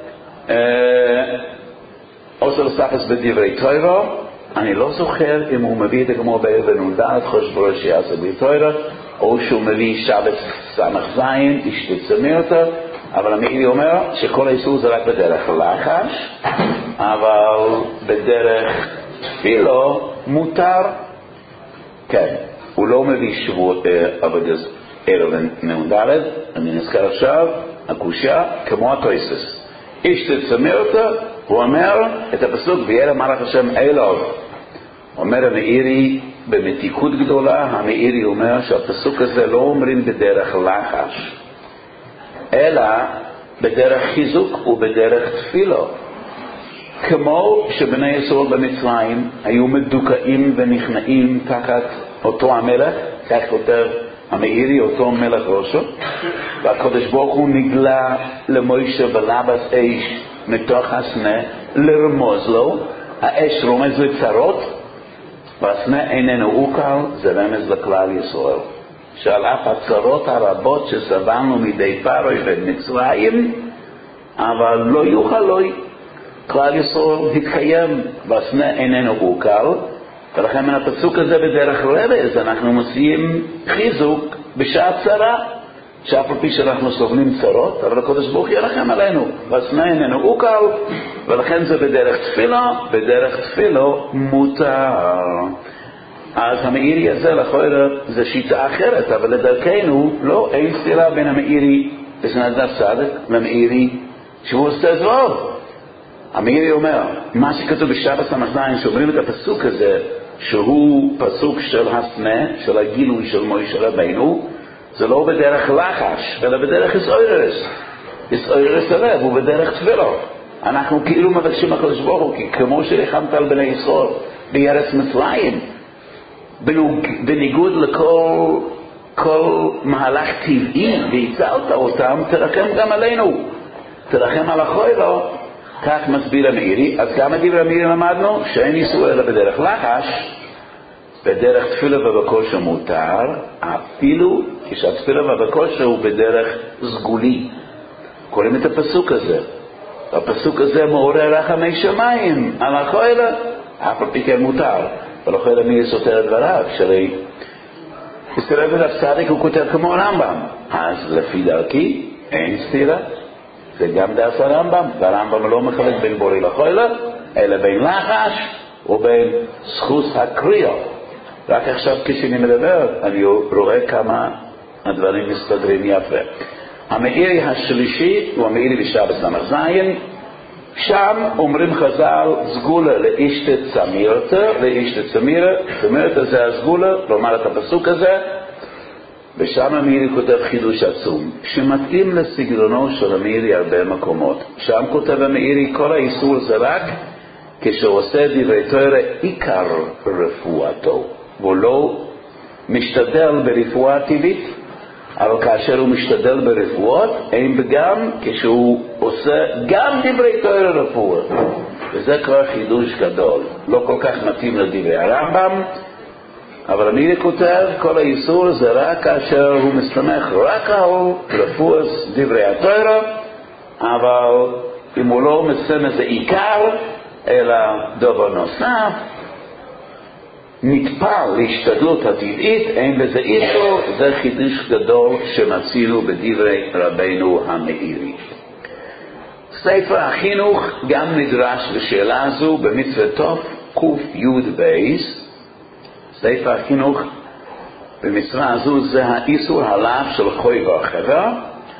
עושה לספס בדברי תורה, אני לא זוכר אם הוא מביא את הגמור באבן ונדעת חושברו שיעשה בלי תורה, או שהוא מביא שבס סמך זין, איש תצמירתא, אבל המאירי אומר שכל האיסור זה רק בדרך לחש, אבל בדרך תפילו מותר. כן, הוא לא מביא שבועות עבודת ערב נעודלת, אני נזכר עכשיו, הקושה כמו התויסס. איש תצמירתא, הוא אומר את הפסוק, וירא מלאך השם אליו. אומר המאירי במתיקות גדולה, המאירי אומר שהפסוק הזה לא אומרים בדרך לחש, אלא בדרך חיזוק ובדרך תפילו. כמו שבני ישראל במצרים היו מדוכאים ונכנעים תחת אותו המלך, כך כותב המאירי, אותו מלך ראשו, והקדוש ברוך הוא נגלה למוישה בלבס אש מתוך הסנה לרמוז לו, האש רומז לצרות, והסנה איננו אוקל, זה רמז לכלל ישראל. שעל אף הצרות הרבות שסבלנו מדי פרעה ומצרים, אבל לא יוכל לו, כלל ישראל התקיים, והסנה איננו אוקל, ולכן מן הפסוק הזה בדרך רמז אנחנו מוציאים חיזוק בשעת צרה, שאף על פי שאנחנו סובלים צרות, אבל הקדוש ברוך הוא ירחם עלינו, והסנה איננו אוקל, ולכן זה בדרך תפילה, בדרך תפילו מותר. אז המאירי הזה לכאורה זה שיטה אחרת, אבל לדרכנו לא, אין סתירה בין המאירי וסנהדרין הצדק למאירי שהוא עושה זבוב. המאירי אומר, מה שכתוב בשבס סמך זין, שאומרים את הפסוק הזה, שהוא פסוק של הסנה, של הגילוי של מוישה רבינו, זה לא בדרך לחש, אלא בדרך יסעורס. יסעורס הרב, הוא בדרך תפילו. אנחנו כאילו מבקשים הקדוש ברוך הוא, כי כמו שריחמת על בני ישראל בארץ מצרים, בניגוד לכל מהלך טבעי והצלת אותם, תרחם גם עלינו, תרחם על החוילו. כך מסביר המאירי. אז כמה דברי המאירי למדנו? שאין איסור אלא בדרך לחש, בדרך תפילה ובקושי מותר, אפילו כשהתפילה ובקושי הוא בדרך סגולי. קוראים את הפסוק הזה. הפסוק הזה מעורר רחמי שמיים על החוילה, אף על פי כן מותר. ולא חוילה מי סותר את דבריו, שרי הסתרב אליו צדיק הוא כותב כמו הרמב"ם. אז לפי דרכי אין סתירה. זה גם דעת הרמב"ם, והרמב"ם לא מחלק בין בורא לחוילה, אלא בין לחש ובין זכות הקריאה. רק עכשיו כשאני מדבר, אני רואה כמה הדברים מסתדרים יפה. המאירי השלישי הוא המאירי בשבת סמ"ז. שם אומרים חז"ל סגולה לאשת צמירתה, לאשת צמירתה זה הסגולה, לומר את הפסוק הזה, ושם המאירי כותב חידוש עצום, שמתאים לסגנונו של המאירי הרבה מקומות. שם כותב המאירי כל האיסור זה רק כשעושה דברי תורה עיקר רפואתו, והוא לא משתדל ברפואה טבעית, אבל כאשר הוא משתדל ברפואות, אין בגם כשהוא עושה גם דברי תורה רפואה. וזה כבר חידוש גדול. לא כל כך מתאים לדברי הרמב"ם, אבל המאירי כותב, כל האיסור זה רק כאשר הוא מסתמך רק על רפואת דברי התורה, אבל אם הוא לא מסם איזה עיקר, אלא דבר נוסף, נטפל להשתדלות הטבעית, אין בזה איסור. זה חידוש גדול שמצינו בדברי רבינו המאירי. ספר החינוך גם נדרש לשאלה הזו במצוות תוף ק"י בייס. ספר החינוך במצווה הזו זה האיסור הלאו של חוי וחבר,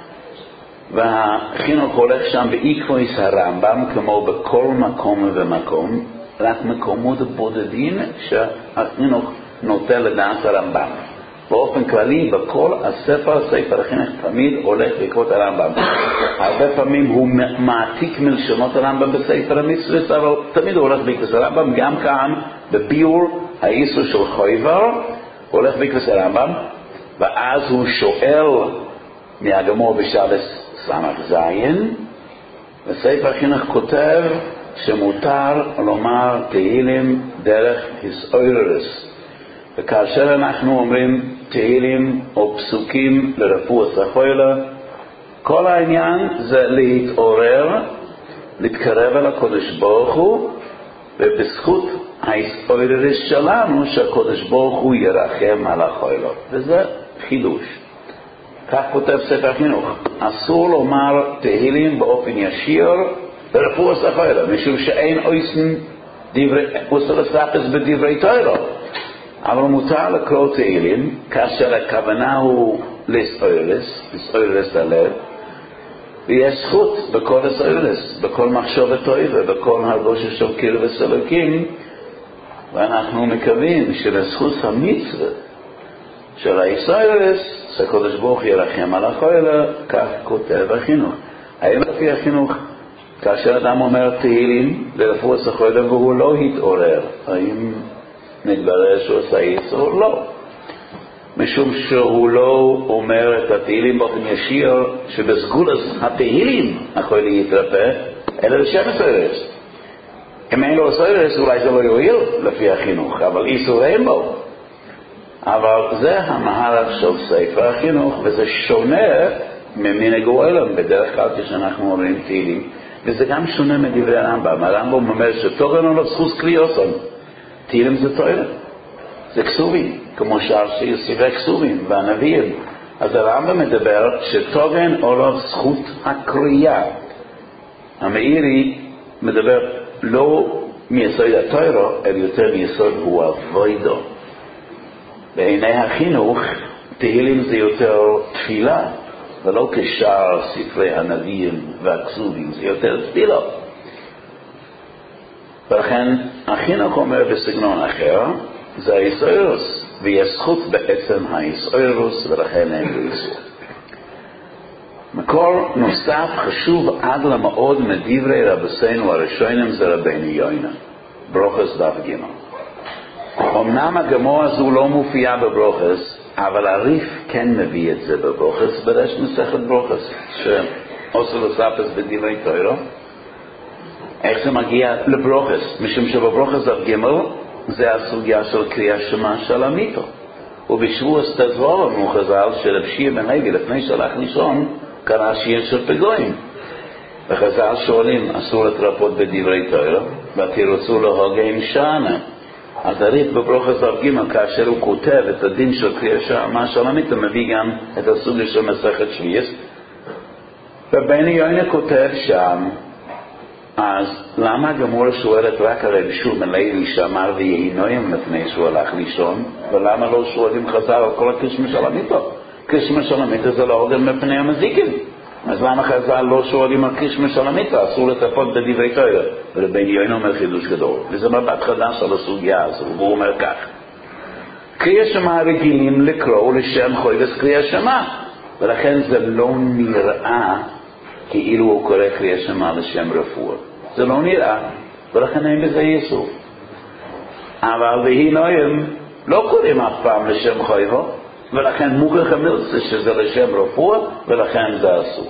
והחינוך הולך שם בעקבוס הרמב"ם כמו בכל מקום ומקום, רק מקומות בודדים שהחינוך נוטה לדעת הרמב"ם. באופן כללי בכל ספר החינוך תמיד הולך בעקבות הרמב"ם. הרבה פעמים הוא מעתיק מלשונות הרמב"ם בספר המצוות, אבל תמיד הוא הולך בעקבות הרמב"ם. גם כאן בביאור האיסור של חויבר הולך בעקבות הרמב"ם, ואז הוא שואל מהגמור בשבת סמ"ז, וספר החינוך כותב שמותר לומר תהילים דרך היסעוררס. וכאשר אנחנו אומרים תהילים או פסוקים לרפואת החוילה, כל העניין זה להתעורר, להתקרב אל הקדוש ברוך הוא, ובזכות ההיסעוררס שלנו שהקדוש ברוך הוא ירחם על החוילה. וזה חידוש. כך כותב ספר החינוך. אסור לומר תהילים באופן ישיר ברפואת החוילה, משום שאין אוסר לספס בדברי תורה. אבל מותר לקרוא תהילים כאשר הכוונה הוא להיסעוררס הלב, ויש זכות בכל היסעוררס, בכל מחשבת טובה, בכל הרגשה של קרבת אלוקים, ואנחנו מקווים שלזכות המצווה של ההיסעוררס שהקדוש ברוך הוא ירחם על החוילה. כך כותב החינוך. האם לפי החינוך כאשר אדם אומר תהילים לרפואת החוילה והוא לא התעורר, האם נתברר שהוא עשה איסור? לא, משום שהוא לא אומר את התהילים באופן ישיר שבסגולת התהילים החוילה יתרפא, אלא לשם היסעוררס. אם אין לו היסעוררס אולי זה לא יועיל לפי החינוך, אבל איסור אין בו. אבל זה המהלך של ספר החינוך, וזה שונה ממנהג העולם בדרך כלל כשאנחנו אומרים תהילים, וזה גם שונה מדברי הרמב"ם. הרמב"ם אומר שתורן הוא לא זכות קריאוסון. תהילים זה תורה, זה כסובים, כמו ספרי כסובים והנביאים. אז הרמב"ם מדבר שתורן הוא לא זכות הקריאה. המאירי מדבר לא מיסוד התורה, אלא יותר מיסוד הוא הווידו. בעיני החינוך תהילים זה יותר תפילה, ולא כשאר ספרי הנביאים והכסובים, זה יותר תפילה. ולכן החינוך אומר בסגנון אחר, זה ההיסעוררס, ויש זכות בעצם ההיסעוררס, ולכן אין לו איסור. מקור נוסף חשוב עד למאוד מדברי רבותינו הראשונים זה רבנו יונה, ברוכס דף ג'. אמנם הגמור הזו לא מופיעה בברוכס, אבל הריף כן מביא את זה בברוכס, בראש מסכת ברוכס, שעושה לספס בדברי תורה. איך זה מגיע לברוכס? משום שבברוכס דף ג' זה הסוגיה של קריאה שמע של המיתו. ובשבוע סתזבור אמרו חז"ל שרב שיה בן לוי לפני שהלך לישון קרא שיר של פגועים. וחז"ל שואלים, אסור לטרפות בדברי תורה, ותירוצו להוגים שענה. אז הריף בברוך הזו ג' כאשר הוא כותב את הדין של קריאה שמע של המיתו, מביא גם את הסוגיה של מסכת שביעית. ובני יוינה כותב שם, אז למה הגמורה שואלת רק הרב שיה בן לוי שאמר ויהי נוים לפני שהוא הלך לישון, ולמה לא שואלים חז"ל על כל הקריאה של המיתו? קריאה של המיתו זה לא הוגן מפני המזיקים. אז למה חז"ל לא שואלים על קריאה של המיתו? אסור לטפות בדברי תורה. ובני יוינה אומר חידוש גדול, וזה מבט חדש על הסוגיה הזו, והוא אומר כך: קריאה שמע רגילים לקרוא לשם חויבס קריאה שמע, ולכן זה לא נראה כאילו הוא קורא קריאה שמע לשם רפואה. זה לא נראה, ולכן אין בזה יסוד. אבל והיא נוים לא קוראים אף פעם לשם חויבו, ולכן מוכרח המילצה שזה לשם רפואה, ולכן זה אסור.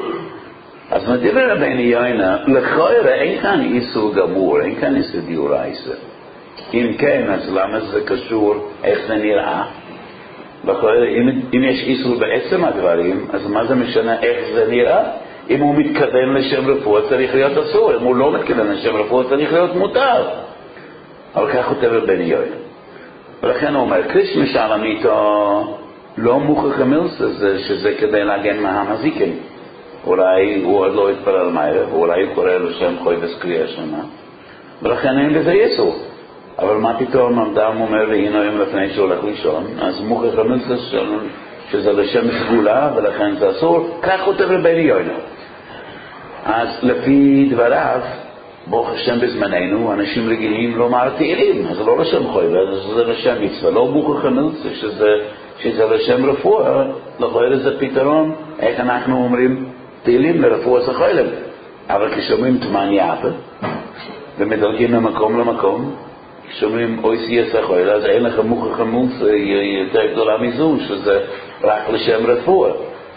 אז מדבר רבני יוינה, לכאורה אין כאן איסור גמור, אין כאן איסור דיורייסה. אם כן, אז למה זה קשור איך זה נראה? לכאורה, אם יש איסור בעצם הדברים, אז מה זה משנה איך זה נראה? אם הוא מתכוון לשם רפואה צריך להיות אסור, אם הוא לא מתכוון לשם רפואה צריך להיות מותר. אבל כך כותב רבני יוינה. ולכן הוא אומר, קריאה משל המיתו לא מוכרח המילצה, שזה כדי להגן מהמזיקים. אולי הוא עוד לא התפלל מהר, ואולי הוא קורא לשם חויבס קריאה שמע, ולכן אין בזה יסור. אבל מה פתאום אדם אומר והיא נוים לפני שהוא הולך לישון, אז מוכרח המילצה שזה לשם סגולה, ולכן זה אסור. כך כותב רבני יוינה. אז לפי דבריו, ברוך השם בזמננו, אנשים רגילים לומר תהילים, אז לא לשם חויבס, זה לשם מצווה, לא מוכרח המילצה שזה לשם רפואה. לכאורה זה פתרון, איך אנחנו אומרים תהילים לרפואה סחוילם. אבל כשאומרים תמניאפה ומדרגים ממקום למקום, כשאומרים אוי סיה סחוילם, אז אין לך מוכרח המילצה יותר גדולה מזו, שזה רק לשם רפואה.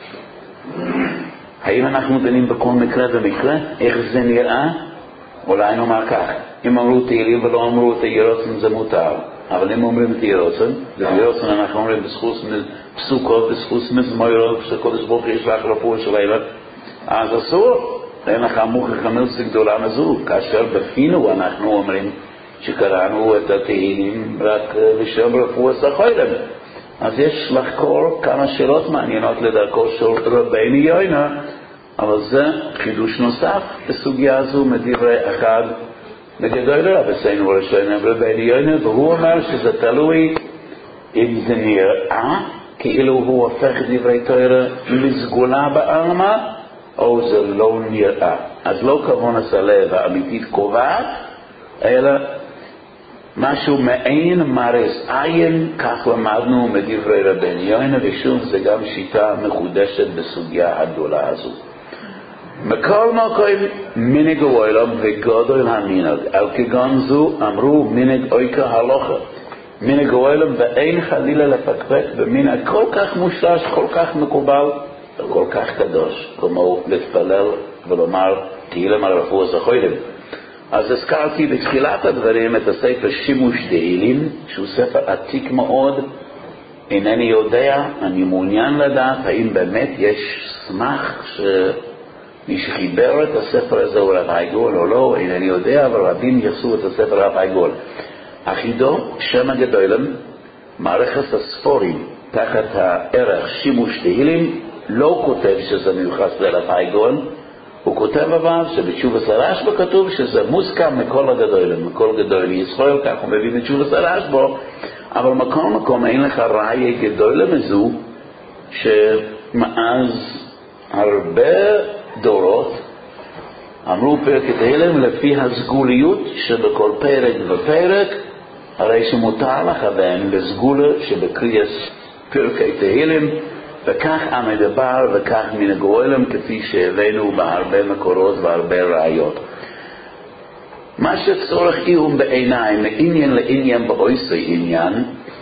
האם אנחנו דנים בכל מקרה ומקרה? איך זה נראה? אולי נאמר כך, אם אמרו תהילים ולא אמרו תהירוצן זה מותר, אבל אם אומרים תהירוצן, תהירוצן אנחנו אומרים בזכות פסוקות, בזכות מזמורות, שקודש ברוך יש לך רפואה של הילד, אז אסור, אין לך מוכרח המילצה גדולה מזו, כאשר בפינו אנחנו אומרים שקראנו את התהילים רק לשם רפואה סחוילם. אז יש לחקור כמה שאלות מעניינות לדרכו של רבני יוינה, אבל זה חידוש נוסף בסוגיה הזו מדברי אחד מגדולי רבותינו הראשונים רבני יוינה, והוא אומר שזה תלוי אם זה נראה כאילו הוא הופך דברי תורה לסגולה בעלמא, או זה לא נראה. אז לא כוונת הלב האמיתית קובעת, אלא משהו מעין מרס עין, כך למדנו מדברי רבני יוינה, ושוב זה גם שיטה מחודשת בסוגיה הגדולה הזו. מכל מקום מנהג העולם וגודל המנהג, על כגון זו אמרו מנהג אויקה הלוכה, מנהג העולם ואין חלילה לפקפק במנהג כל כך מושלש, כל כך מקובל וכל כך קדוש, כמו להתפלל ולומר תהילים על רפואה סחוילם. אז הזכרתי בתחילת הדברים את הספר שימוש דהילים, שהוא ספר עתיק מאוד. אינני יודע, אני מעוניין לדעת האם באמת יש סמך שמי שחיבר את הספר הזה הוא רב הייגול או לא, אינני יודע, אבל רבים יחסו את הספר רב הייגול. אחידו, שם הגדולים, מערכת הספורים, תחת הערך שימוש דהילים, לא כותב שזה מיוחס לרב הייגול, הוא כותב אבל שבתשובת הרשב"א כתוב שזה מוסכם מכל הגדולים, מכל גדולי ישראל, כך הוא מביא בתשובת הרשב"א, אבל מקום אין לך ראיה גדולה מזו, שמאז הרבה דורות אמרו פרק תהילים לפי הסגוליות שבכל פרק ופרק, הרי שמותר לכוון לסגולה שבקריאת פרקי תהילים, וכך המדבר וכך מנהג העולם, כפי שהבאנו בהרבה מקורות והרבה ראיות. מה שצורך עיון בעיניים מעניין לעניין באויסי עניין,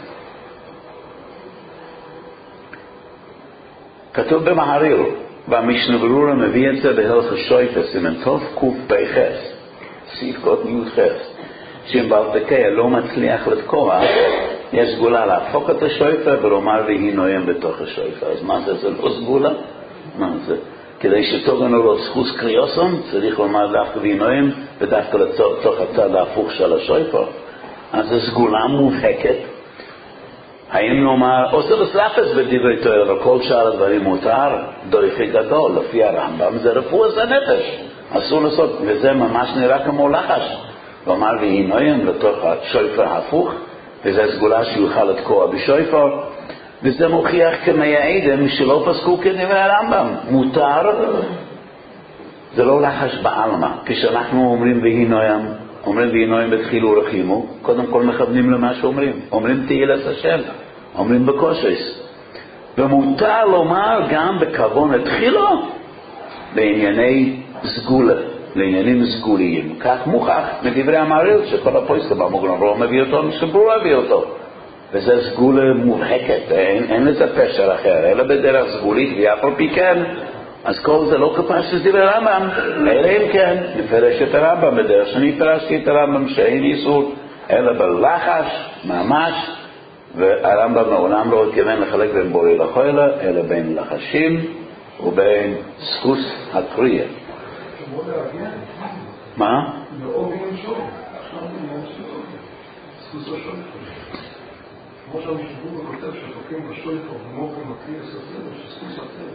כתוב במהר"ל, והמשנה ברורה מביא את זה בהלכות שויטה, סימן תוף קפ"ח, סעיף קטן י"ח, שאם בעל תקע לא מצליח לתקוע, יש סגולה להפוך את השופר ולומר והיא נוים בתוך השופר. אז מה זה? זה לא סגולה? מה זה? כדי שתוגנו לו זכוס קריאוסום, צריך לומר דווקא והיא נוים ודווקא לתוך הצד ההפוך של השופר. אז זו סגולה מובהקת. האם נאמר, עושה בסלאפס בדברי תורה, אבל כל שאר הדברים מותר, דויכי גדול, לפי הרמב"ם, זה רפואה זה נפש. אסור לעשות, וזה ממש נראה כמו לחש. לומר והיא נוים לתוך השופר ההפוך, וזה סגולה שיוכל לתקוע בשופר, וזה מוכיח כמייעדם שלא פסקו כדברי הרמב"ם. מותר, זה לא לחש בעלמא. כשאנחנו אומרים והיא נוים, אומרים והיא נוים בתחילו רחימו, קודם כל מכוונים למה שאומרים. אומרים תהילת השם, אומרים בקושס. ומותר לומר גם בכוון התחילו לענייני סגולה, לעניינים סגוליים. כך מוכח מדברי המהר"ל שכל הפוסקים במוגרן לא מביא אותו, שברור הביא אותו. וזה סגולה מובהקת, אין לזה פשר אחר, אלא בדרך סגולית, ואף על פי כן, אז כל זה לא כפש לדברי הרמב"ם, אלא אם כן נפרש את הרמב"ם בדרך שאני פרשתי את הרמב"ם שאין איסור, אלא בלחש, ממש, והרמב"ם מעולם לא התכוון לחלק בין בורא לחוילה, אלא בין לחשים ובין זכוס הקריאה. מה? כמו שהמשתגור וכותב שתוקעים בשויפו ומור ומקריא הספר שסכוס הספר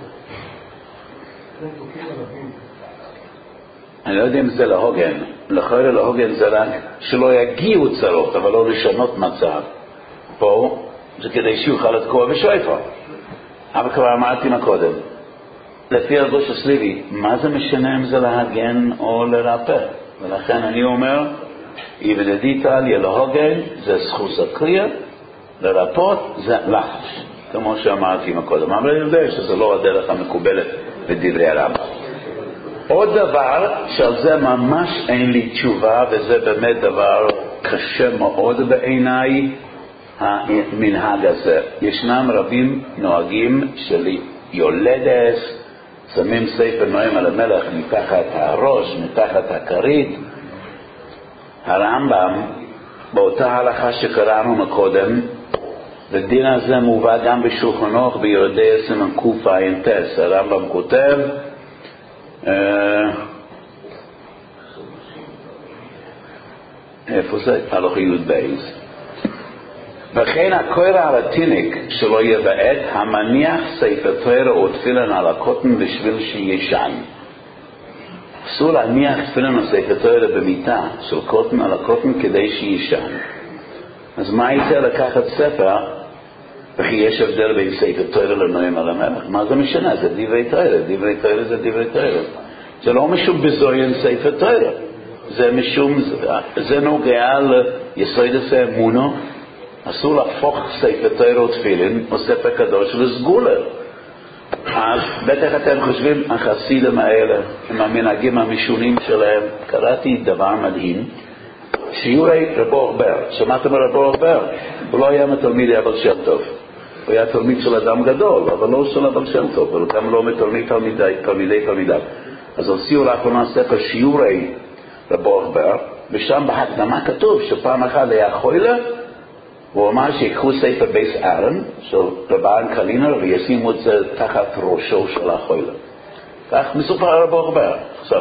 הם תוקעים עלבים. אני לא יודע אם זה להוגן. לחוילה להוגן זה רק שלא יגיעו צרות, אבל לא לשנות מצב. פה זה כדי שיוכל לתקוע בשויפו. אבל כבר אמרתי מה קודם. לפי הרגוש הסליבי, מה זה משנה אם זה להגן או לרפא? ולכן אני אומר, יבדדית על ילהוגן זה זכוס הקריאה, לרפות זה לחש, כמו שאמרתי מקודם. אבל אני יודע שזה לא הדרך המקובלת בדברי הרמב"ם. עוד דבר שעל זה ממש אין לי תשובה, וזה באמת דבר קשה מאוד בעיניי, המנהג הזה. ישנם רבים נוהגים של יולדת, שמים ספר נוים על המלך מתחת הראש, מתחת הכרית. הרמב"ם, באותה הלכה שקראנו מקודם, ודין הזה מובא גם בשולחן ערוך ביורדי סימן קע"ט. הרמב"ם כותב, איפה זה? הלכה י"ב. וכן הקורא על התינוק שלא יבעט, המניח ספר תורה או תפילין על הקוטן בשביל שישן. אסור להניח תפילין או ספר תורה במיטה של קוטן על הקוטן כדי שישן. אז מה יצא לקחת ספר, וכי יש הבדל בין ספר תורה לנוים על המלך? מה זה משנה? זה דברי תורה, דברי תורה זה דברי תורה. זה לא משום בזוין ספר תורה, זה משום, זה נוגע ליסוד האמונה. אסור להפוך ספר תורה או תפילין או ספר קדוש לסגולה. אז בטח אתם חושבים, החסידים האלה, עם המנהגים המשונים שלהם, קראתי דבר מדהים, שיעורי רבו אורבר. שמעתם על רבו אורבר? הוא לא היה מתלמידי אבל שם טוב. הוא היה תלמיד של אדם גדול, אבל לא של אבל שם טוב, אבל גם לא מתלמידי תלמידיו. אז הוציאו לאחרונה ספר שיעורי רבו אורבר, ושם בהקדמה כתוב שפעם אחת היה חוילה, הוא אמר שיקחו ספר בייס ארן של רבן קלינר וישימו את זה תחת ראשו של החוילה. כך מסופר על רבו אורבר. עכשיו,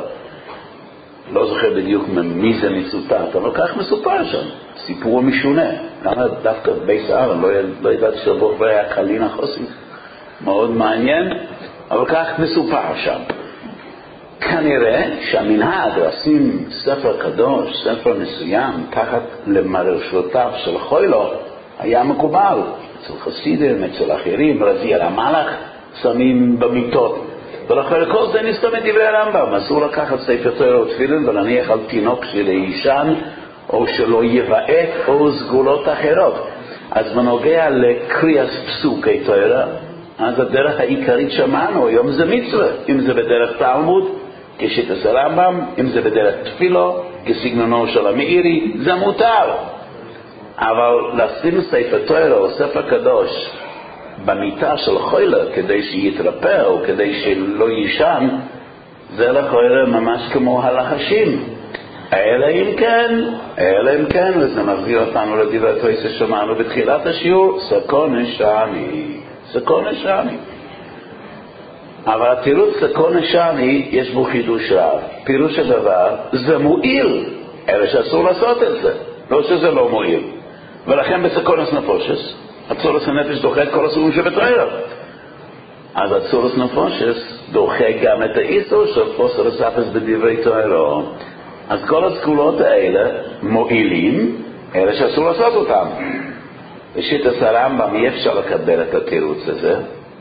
לא זוכר בדיוק מי זה מצוטט, אבל כך מסופר שם. סיפור משונה. למה דווקא בייס ארן? לא ידעתי שרבו אורבר היה קלינר חוסי. מאוד מעניין, אבל כך מסופר שם. כנראה שהמנהג לשים ספר קדוש, ספר מסוים, תחת למרשותיו של חוילו, היה מקובל. אצל חסידים, אצל אחרים, רזי על המלך, שמים במיטות. ולכן כל זה נסתם את דברי הרמב"ם. אסור לקחת ספר תורה או תפילין ולהניח על תינוק שלאישן, או שלא יבעט, או סגולות אחרות. אז בנוגע לקריאת פסוקי תורה, אז הדרך העיקרית שמענו, היום זה מצווה. אם זה בדרך תלמוד, כשיטת הרמב"ם, אם זה בדרך תפילו, כסגנונו של המאירי, זה מותר. אבל לשים ספר תורה או ספר קדוש במיטה של חוילה כדי שיתרפא או כדי שלא יישן, זה לחוילה ממש כמו הלחשים. אלא אם כן, וזה מחזיר אותנו לדברי התורה ששמענו בתחילת השיעור, סכון שאני. אבל התירוץ סכון שאני, יש בו חידוש רב. פירוש הדבר, זה מועיל, אלא שאסור לעשות את זה, לא שזה לא מועיל. ולכן בסכונס נפושס, הצורס הנפש דוחה את כל הסוגים שבתורה. אז הצורס נפושס דוחה גם את האיסור של חוסר הספס בדברי תורה. אז כל הסגולות האלה מועילים, אלא שאסור לעשות אותם. לשיטת הרמב"ם אי אפשר לקבל את התירוץ הזה,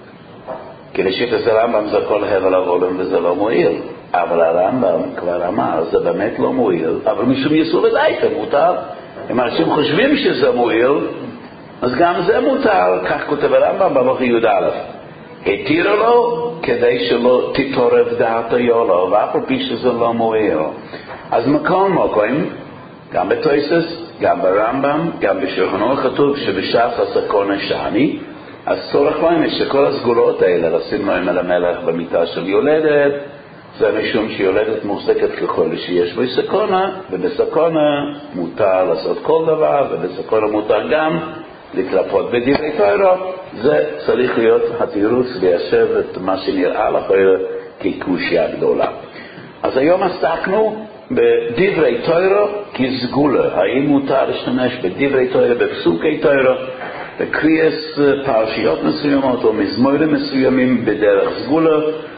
כי לשיטת הרמב"ם זה כל הבל העולם וזה לא מועיל. אבל הרמב"ם כבר אמר, זה באמת לא מועיל, אבל משום יסוד לדייתם מותר. אם אנשים חושבים שזה מועיל, אז גם זה מותר, כך כותב הרמב"ם בהלכה י"א. התירו לו כדי שלא תתעורר דעתו לו, ואף על פי שזה לא מועיל. אז מכל מקום, גם בתוספות, גם ברמב"ם, גם בשולחן ערוך כתוב שבש"ס הסכון שאני, אז צורך להם שכל הסגולות האלה, לשים להם על המלך במיטה של יולדת, זה משום שיולדת מוחזקת ככל שיש בו סכונה, ובסכונה מותר לעשות כל דבר, ובסכונה מותר גם להתרפות בדברי תורה. זה צריך להיות התירוץ ליישב את מה שנראה לכם כקושיה גדולה. אז היום עסקנו בדברי תורה כסגולה. האם מותר להשתמש בדברי תורה, בפסוקי תורה, בקריאס פרשיות מסוימות או מזמורים מסוימים בדרך סגולה.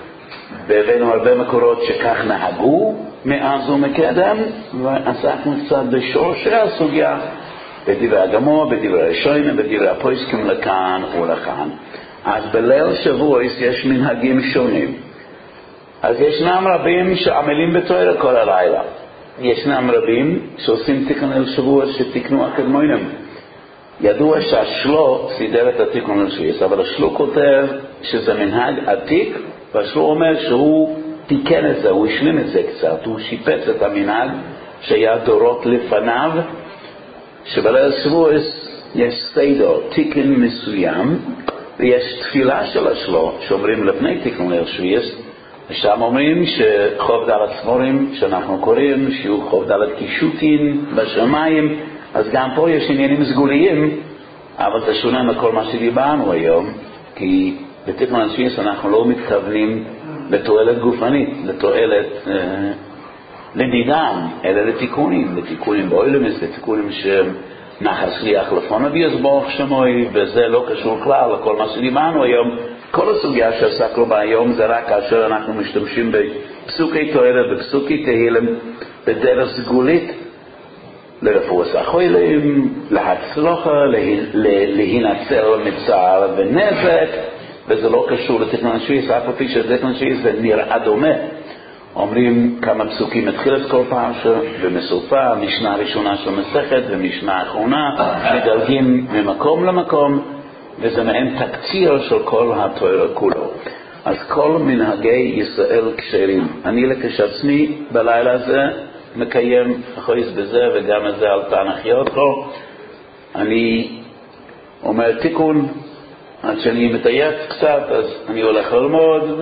והבאנו הרבה מקורות שכך נהגו מאז ומקדם, ועסקנו קצת בשורשי הסוגיה, בדברי הגמור, בדברי הראשונים, בדברי הפוסקים לכאן ולכאן. אז בליל שבוע יש מנהגים שונים. אז ישנם רבים שעמלים בתורה כל הלילה. ישנם רבים שעושים תיקון ליל שבוע שתיקנו הקדמונים. ידוע שהשלו סידר את התיקון ליל שבוע, אבל השלו כותב שזה מנהג עתיק, והשלו אומר שהוא תיקן את זה, הוא השלים את זה קצת, הוא שיפץ את המנהג שהיה דורות לפניו, שבליל שבוע יש סדר, תיקון מסוים, ויש תפילה של השלו שאומרים לפני תיקון ליל שבוע, ושם אומרים שחוב דלת ספורים שאנחנו קוראים, שיהיו חוב דלת קישוטין בשמיים. אז גם פה יש עניינים סגוליים, אבל זה שונה מכל מה שדיברנו היום, כי בתיקון השביעי אנחנו לא מתכוונים לתועלת גופנית, לתועלת לדידם, אלא לתיקונים באוילמס, לתיקונים שנחס ליח לפון אבי יזבוך שמוי, וזה לא קשור כלל לכל מה שדיברנו היום. כל הסוגיה שעסקנו בה היום זה רק כאשר אנחנו משתמשים בפסוקי תורה, בפסוקי תהילים, בדרך סגולית, לרפואת החולים, להצלחה, להינצל מצער ונזק, וזה לא קשור לתיקון השביעי, אף על פי שתיקון השביעי זה נראה דומה. אומרים כמה פסוקים מתחילת כל פרשה, ומסופה, משנה הראשונה של מסכת ומשנה האחרונה, מדלגים ממקום למקום, וזה מעין תקציר של כל התורה כולו. אז כל מנהגי ישראל כשרים. אני לקשצמי בלילה הזה מקיים אחויס בזה וגם את זה על תנחיות לו. אני אומר תיקון, עד שאני מתייץ קצת, אז אני הולך ללמוד,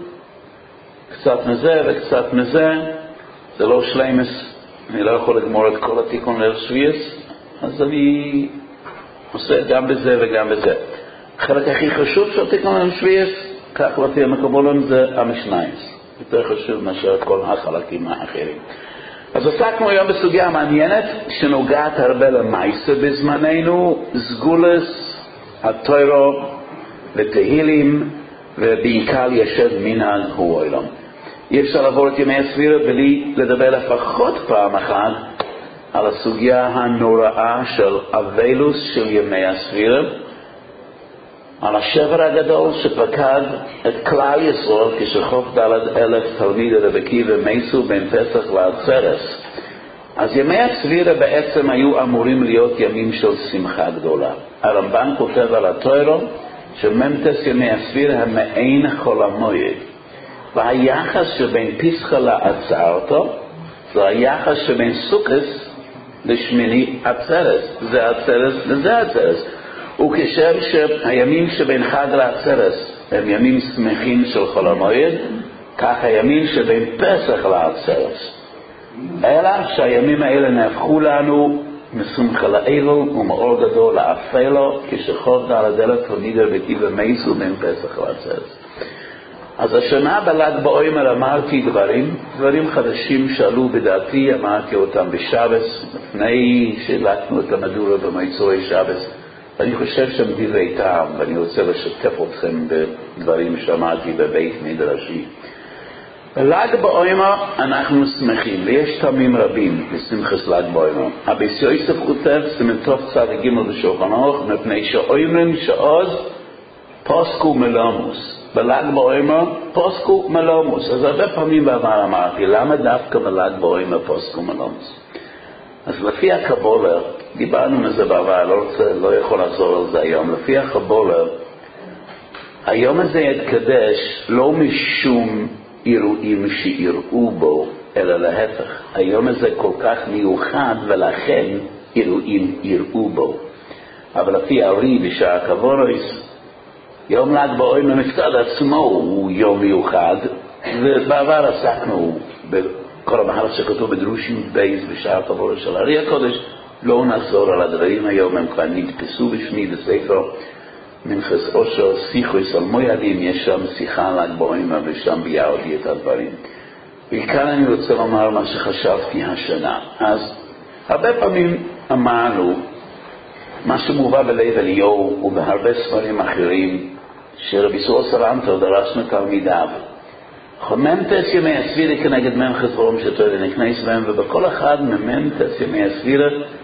וקצת מזה וקצת מזה. זה לא שלמס, אני לא יכול לגמור את כל התיקון ליל שביעס, אז אני עושה גם בזה וגם בזה. החלק הכי חשוב של תיקון ליל שביעס, כך לפי המקובולים, זה המשנייס. יותר חשוב מאשר כל החלקים האחרים. אז עסקנו היום בסוגיה מעניינת שנוגעת הרבה למעשה בזמננו, סגולס, התורה ותהילים, ובעיקר ישב מנהג הוא עולם. אי אפשר לעבור את ימי הספירה בלי לדבר לפחות פעם אחת על הסוגיה הנוראה של אבלוס של ימי הספירה, על השבר הגדול שפקד את כלל ישראל כשחוף ד' 1,000 תלמידי רבי עקיבא מתו בין פסח לעצרת. אז ימי הספירה בעצם היו אמורים להיות ימים של שמחה גדולה. הרמב"ן כותב על התורה שממתס ימי הספירה הם מעין חול המועד, והיחס שבין פסחא לעצרתו זה היחס שבין סוכות לשמיני עצרת, זה עצרת וזה עצרת. וכשם שהימים שבין חג לעצרת הם ימים שמחים של חול המועד, כך הימים שבין פסח לעצרת אלא שהימים האלה נהפכו לנו משמחה לאלו ומאור גדול לאפלו, כשחובד על הדלת ונידר ביתי ומייסו מן פסח לעצרת. אז השנה בל"ג בעומר אמרתי דברים חדשים שעלו בדעתי, אמרתי אותם בשבס, לפני שהלקנו את המדורה במייצורי שבס. אני חושב שהם דברי טעם, ואני רוצה לשתף אתכם בדברים שאמרתי בבית מדרשי. בל"ג בעומר אנחנו שמחים, ויש טעמים רבים בשמחת ל"ג בעומר. אביס יוסף כותב, סימן תוף צ"ג בשולחן ערוך, מפני שאומרים שעוז פוסקו מלומוס. בל"ג בעומר פוסקו מלומוס. אז הרבה פעמים בעבר אמרתי, למה דווקא בל"ג בעומר פוסקו מלומוס? אז לפי הקבולה, דיברנו על זה בעבר, לא יכול לחזור על זה היום. לפי הקבולה, היום הזה יתקדש לא משום אירועים שיראו בו, אלא להפך. היום הזה כל כך מיוחד, ולכן אירועים יראו בו. אבל לפי הארי בשעה הקבולוס, יום ל"ג בעומר מצד עצמו הוא יום מיוחד, ובעבר עסקנו בכל המהלך שכתוב בדרושים בייס בשעה הקבולוס של הארי הקודש. לא נחזור על הדברים היום, הם כבר נתפסו בשמי בספר מנחס אושר, שיחוס על מוידים, יש שם שיחה על ל"ג בעומר ושם ביארתי את הדברים. וכאן אני רוצה לומר מה שחשבתי השנה. אז הרבה פעמים אמרנו מה שמובא בלב אליהו ובהרבה ספרים אחרים שרבי ישראל סלנטר דרש מתלמידיו. חוממתס ימי הסבירה כנגד מנחס ברום שטועד ונכנס בהם, ובכל אחד מממתס ימי הסבירה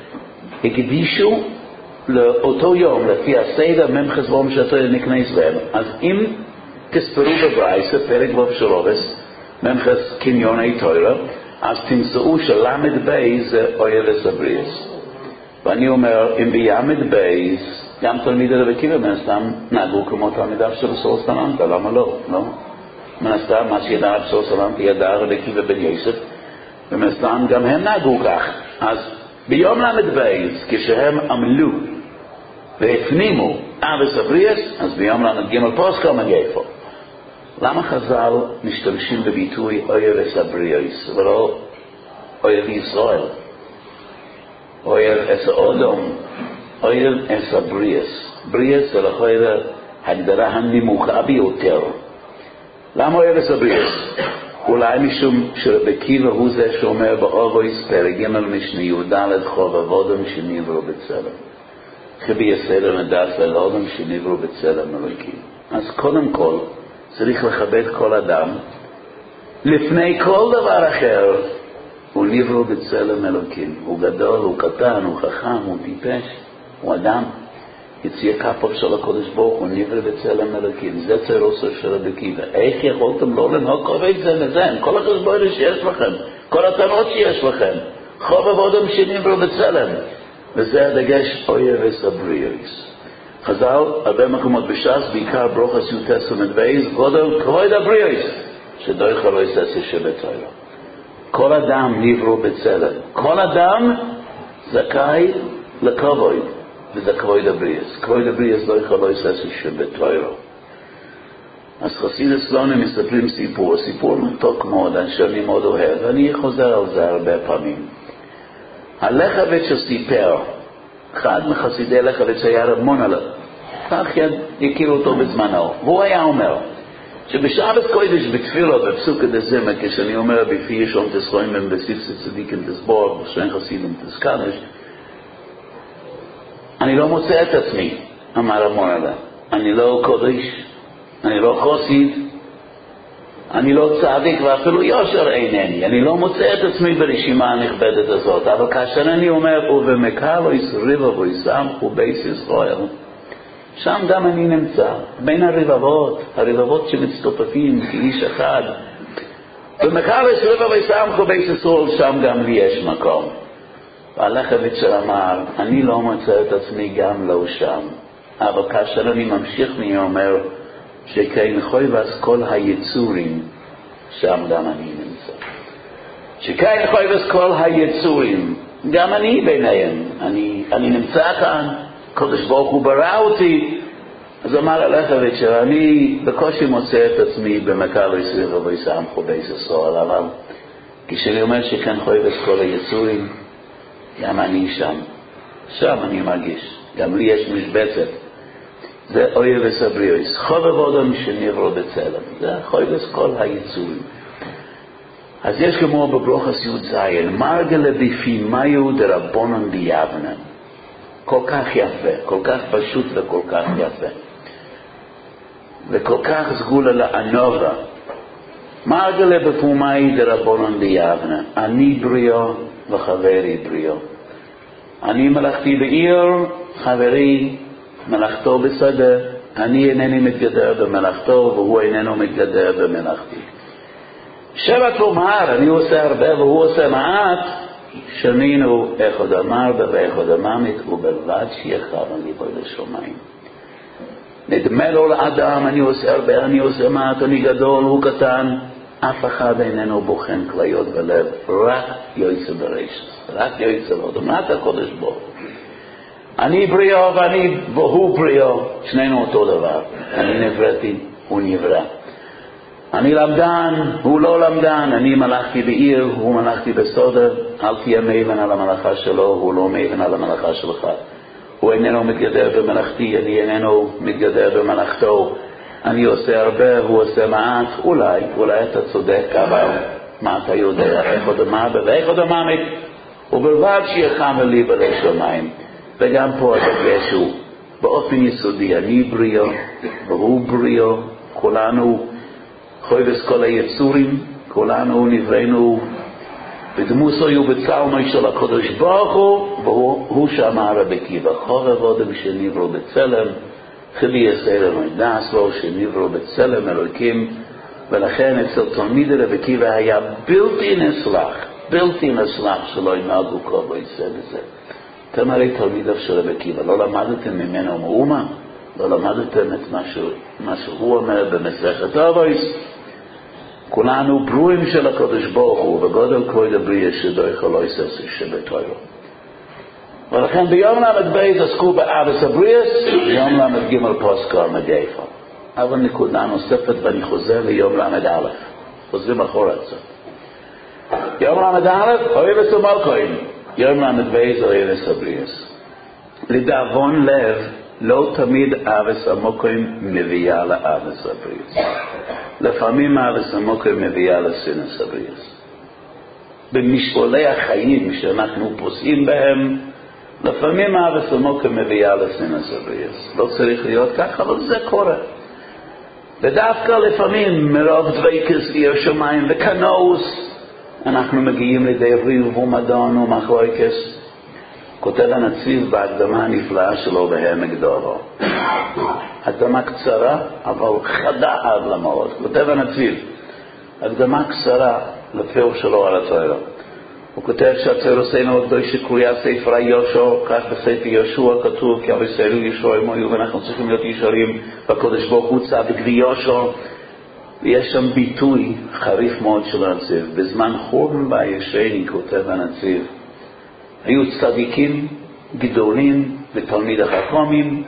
הקדישו לאותו יום, לפי הסדר מנחס ברום שטועד ונכנס בהם. אז אם תספרו בברייסה, פרק בבשלובס, מנחס קניוני תוירה, אז תמצאו שלמד בייס זה אוילס הבריאס. ואני אומר, אם בימד בייס, גם תלמידי רבי עקיבא מנסתם נהגו כמו תלמידיו של רבי סלנטר, למה לא? לא? מנסתם, מה שידע רבי סלנטר ידע רבי עקיבא בן יוסף, ומנסתם גם הם נהגו כך. אז ביום למד בייס, כשהם עמלו והפנימו אבס הבריאס, אז ביום למד ג' פוסקה מגייפו. למה חז"ל משתמשים בביטוי אוילס הבריאס, ולא אויל ישראל? אויל אס האודום, אויל אס הבריאס. בריאס זה לכאורה הגדרה הנמוכה ביותר. למה אויל אס הבריאס? אולי משום שרבי עקיבא הוא זה שאומר באובויס פרק ג' משנה י"ד חובבות שנבראו בצלם. כבי יסדר נדס על אדם שנבראו בצלם אלוקים. אז קודם כל צריך לכבד כל אדם. לפני כל דבר אחר הוא נבראו בצלם אלוקים. הוא גדול, הוא קטן, הוא חכם, הוא טיפש, הוא אדם. יציע כפיו של הקודש ברוך הוא נברא בצלם אלוקים. זה צירוסו של רבי עקיבא. איך יכולתם לא לנהוג קובץ זה לזה? עם כל החשבון שיש לכם, כל הטענות שיש לכם, חובב אדם שנבראו בצלם. וזה הדגש אויבס הבריאס. חז"ל הרבה מקומות בש"ס, בעיקר ברוכס י"ט בייס, גודל כבוד הבריאס, שדוי חלוי ססי שבתוירו. כל אדם נבראו בצלם. כל אדם זכאי לכבוד, וזה כבוד הבריאס. כבוד הבריאס דוי חלוי ססי שבתוירו. אז חסידות סלונים מספרים סיפור מתוק מאוד, שאני מאוד אוהב, ואני חוזר על זה הרבה פעמים. הלכבץ שסיפר, אחד מחסידי הלכבץ היה רב מונלה, כך יכיר אותו בזמנו, והוא היה אומר שבשבת קודש בתפילה בפסוק דזמר, כשאני אומר בפי ישום תסחוימם בסיפסי צדיקים תסבור ושן חסידים תסקדש, אני לא מוצא את עצמי, אמר רב מונלה, אני לא קודש, אני לא חסיד, אני לא צדיק ואפילו יושר אינני, אני לא מוצא את עצמי ברשימה הנכבדת הזאת, אבל כאשר אני אומר ובמקלו יסריבו ויסמכו בייס ישראל, שם גם אני נמצא, בין הרבבות שמצטופפים כאיש אחד, במקלו יסריבו ויסמכו בייס ישראל, שם גם לי יש מקום. והלכבץ אמר, אני לא מוצא את עצמי גם לא שם, אבל כאשר אני ממשיך אני אומר, שכן חויבס כל היצורים, שם גם אני נמצא. שכן חויבס כל היצורים, גם אני ביניהם. אני נמצא כאן, קודש ברוך הוא ברא אותי. אז אמר הלכבץ שאני בקושי מוצא את עצמי במקל ישראל ויסמכו בייס ישראל, אבל כשאני אומר שכאן חויב את כל היצורים, גם אני שם אני מרגיש, גם לי יש משבצת, זה אויב וסבריאס, חובב אדם שנברא בצלם, זה חויב את כל היצורים. אז יש כמו בברוך הסיוד זיין, מרגלה בפי מיו דרבונן ביבנה, כל כך יפה, כל כך פשוט וכל כך יפה, וכל כך סגולה לענובה. מרגלה בפי מיו דרבונן ביבנה, אני בריאו וחברי בריאו. אני מלאכתי בעיר, חברי מלאכתו בשדה, אני אינני מתגדר במלאכתו והוא איננו מתגדר במלאכתי. שבט אומר, אני עושה הרבה והוא עושה מעט, שנינו אחד אמר ואחד אממת, ובלבד שיחרם ליבו לשמיים. נדמה לו לאדם, אני עושה הרבה, אני עושה מעט, אני גדול, הוא קטן, אף אחד איננו בוחן כליות ולב, רק יועצה ברשת, רק יועצה ועודמת הקודש בו. אני בריאו והוא בריאו, שנינו אותו דבר. אני נבראתי, הוא נברא. אני למדן, הוא לא למדן, אני מלאכתי בעיר, הוא מלאכתי בסודה, אל תהיה מאבן על המלאכה שלו, הוא לא מאבן על המלאכה שלך. הוא איננו מתגדר במלאכתי, אני איננו מתגדר במלאכתו. אני עושה הרבה, הוא עושה מעט, אולי אתה צודק, אבל מה אתה יודע, איך עוד אמר ואיך עוד אמרת, ובלבד שיחם ליבו לשמיים. וגם פה הדגש הוא באופן יסודי, אני בריאו והוא בריאו, כולנו חויבס כל היצורים, כולנו נבראנו בדמוסו ובצלמו של הקדוש ברוך הוא, והוא שאמר רבי עקיבא, חובב אדם שנבראו בצלם, חיבי יסר אלוהים לו שנבראו בצלם אלוקים, ולכן אצל תלמידי רבי עקיבא היה בלתי נסלח שלא ינהגו כל ויצא בזה. אתם הרי תלמידיו של רבי עקיבא, לא למדתם ממנו מאומה, לא למדתם את מה שהוא אומר במסכת אבות. כולנו ברואים של הקדוש ברוך הוא, וגודל כבוד הבריאה שדוי חלוי ססי שבתוירו. ולכן ביום למד בית עסקו באבס הבריאס, ביום למד ג' פוסקו מגייפה. אבל נקודה נוספת ואני חוזר ליום למד א', חוזרים אחורה קצת. יום למד א', אוהב ומלכוין. יום למד בית אוהב הבריאס. לדאבון לב, לא תמיד אבס המוקרים מביאה לאבס הבריאס. לפעמים אבס המוקרים מביאה לסינס הבריאס. במשעולי החיים שאנחנו פוסעים בהם, לפעמים אבס המוקרים מביאה לסינס הבריאס. לא צריך להיות כך, אבל זה קורה. ודווקא לפעמים מרוב דבקות עיר שמיים וקנאוס, אנחנו מגיעים לידי ריב ומדון ומחלוקת. כותב הנציב בהקדמה הנפלאה שלו בהעמק דורו. הקדמה קצרה, אבל חדה עד למאוד. כותב הנציב, הקדמה קצרה לפיור שלו על התורה. הוא כותב שהתורתנו הקדושה קרויה ספר יהושע, כך בספר יהושע כתוב כי ישראל ישרים היו ואנחנו צריכים להיות ישרים, והקדוש ברוך הוא צדיק ויהושע. ויש שם ביטוי חריף מאוד של הנציב. בזמן חורבן וישני, כותב הנציב, היו צדיקים גדולים ותלמיד החכמים,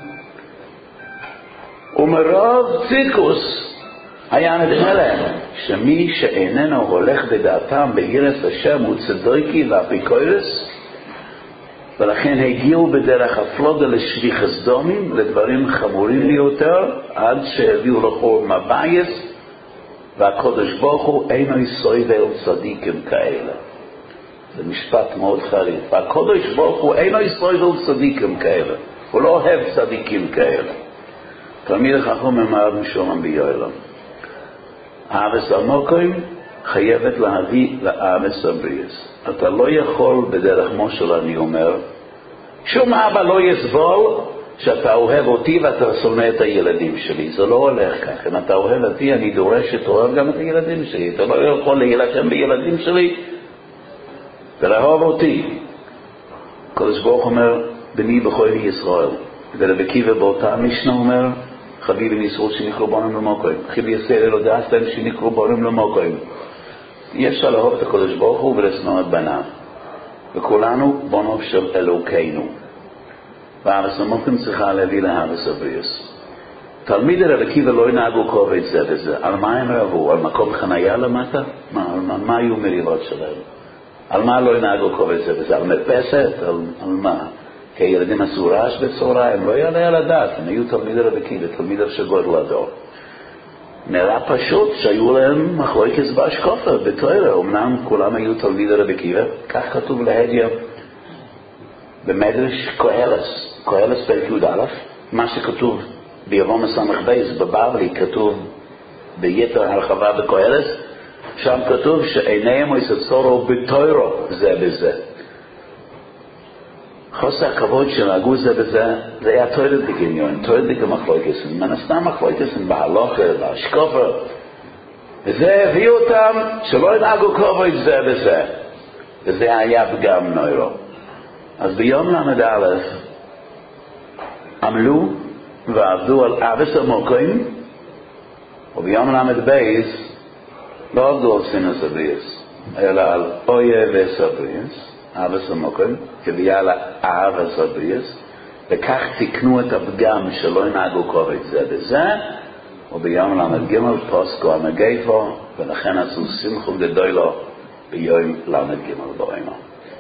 ומרוב צדקוס היה נדמה להם שמי שאיננו הולך בדעתם ביראת השם הוא צדוקי ואפיקורס, ולכן הגיעו בדרך הפלוגה לשפיכות דמים, לדברים חמורים ביותר, עד שהביאו לחורבן הבית, והקדוש ברוך הוא אינו סובל צדיקים כאלה. זה משפט מאוד חריף. הקדוש ברוך הוא אינו סובל צדיקים כאלה. הוא לא אוהב צדיקים כאלה. תלמיד החכם אמר משום ביואלם, האבס המוקרים חייבת להביא לאבס הבריאס. אתה לא יכול בדרך מושל, אני אומר, שום אבא לא יסבול שאתה אוהב אותי ואתה שונא את הילדים שלי. זה לא הולך כך. אם אתה אוהב אותי, אני דורש שתאהב גם את הילדים שלי. אתה לא יכול להילחם בילדים שלי ולאהוב אותי. הקדוש ברוך אומר, בני בכור ישראל. ורבי עקיבא באותה משנה אומר, חביבים ישראל שנקראו בונים למוקרים. חיבי ישראל לא דעסתם שנקראו בונים למוקרים. אי אפשר לאהוב את הקדוש ברוך הוא ולשנוא את בניו. וכולנו בונוב של אלוקינו. והאבס המוקרים צריכה להביא לאבס הבריאס. תלמידי רבי עקיבא לא ינהגו כובד זה וזה. על מה הם רבו? על מקום חנייה למטה? מה היו מריבות שלהם? על מה לא ינהגו כובד זה וזה? על מרפסת? על מה? כי הילדים עשו רעש בצהריים, לא יעלה על הדעת. הם היו תלמידי רבי עקיבא, תלמידי שגודל הדור. נראה פשוט שהיו להם מחלוקת בהשקפה, בתורה. אמנם כולם היו תלמידי רבי עקיבא, כך כתוב להדיא במדרש קהלס, קהלס פרק י"א, מה שכתוב ביבום סמך בייס, בבבלי כתוב ביתר הרחבה בקהלס, שם כתוב שעיניהם יסצורו בתוירו זה בזה. חוסר הכבוד שנהגו זה בזה, זה היה תוירת בגניון, תוירת בגמחלוקסן, מנסתם מחלוקסן בהלוכה, בהשקפה, וזה הביא אותם שלא ינהגו כבוד זה בזה, וזה היה פגם נוירו. אז ביום למד א' עמלו ועבדו על אבס המוקרים, וביום למד בייס לא עבדו על סינוס אביס, אלא על אויה וסבריס, אבס המוקרים, כביאה לאבס אביס, וכך תקנו את הפגם שלא ינהגו כובד זה בזה, וביום למד ג' פוסקו המגייפו, ולכן עשו שמחו גדולו ביום למד ג' בוימו.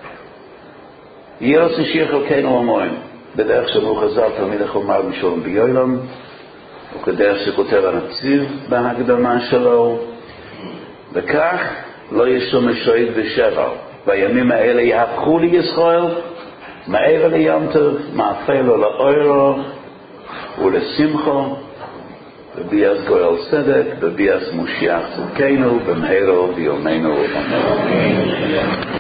ירס נשיר חלקנו המורים, בדרך שבו חזר תלמיד החומר משולם ביולם, וכדרך שכותב הנציב בהקדמה שלו, וכך לא ישום משועד בשבר. בימים האלה יהפכו לישראל, מעבר לים טוב, מאפלו לאוירו ולשמחו, בביאס גואל צדק, בביאס מושיח צדקנו, במהרו ביומנו אמן.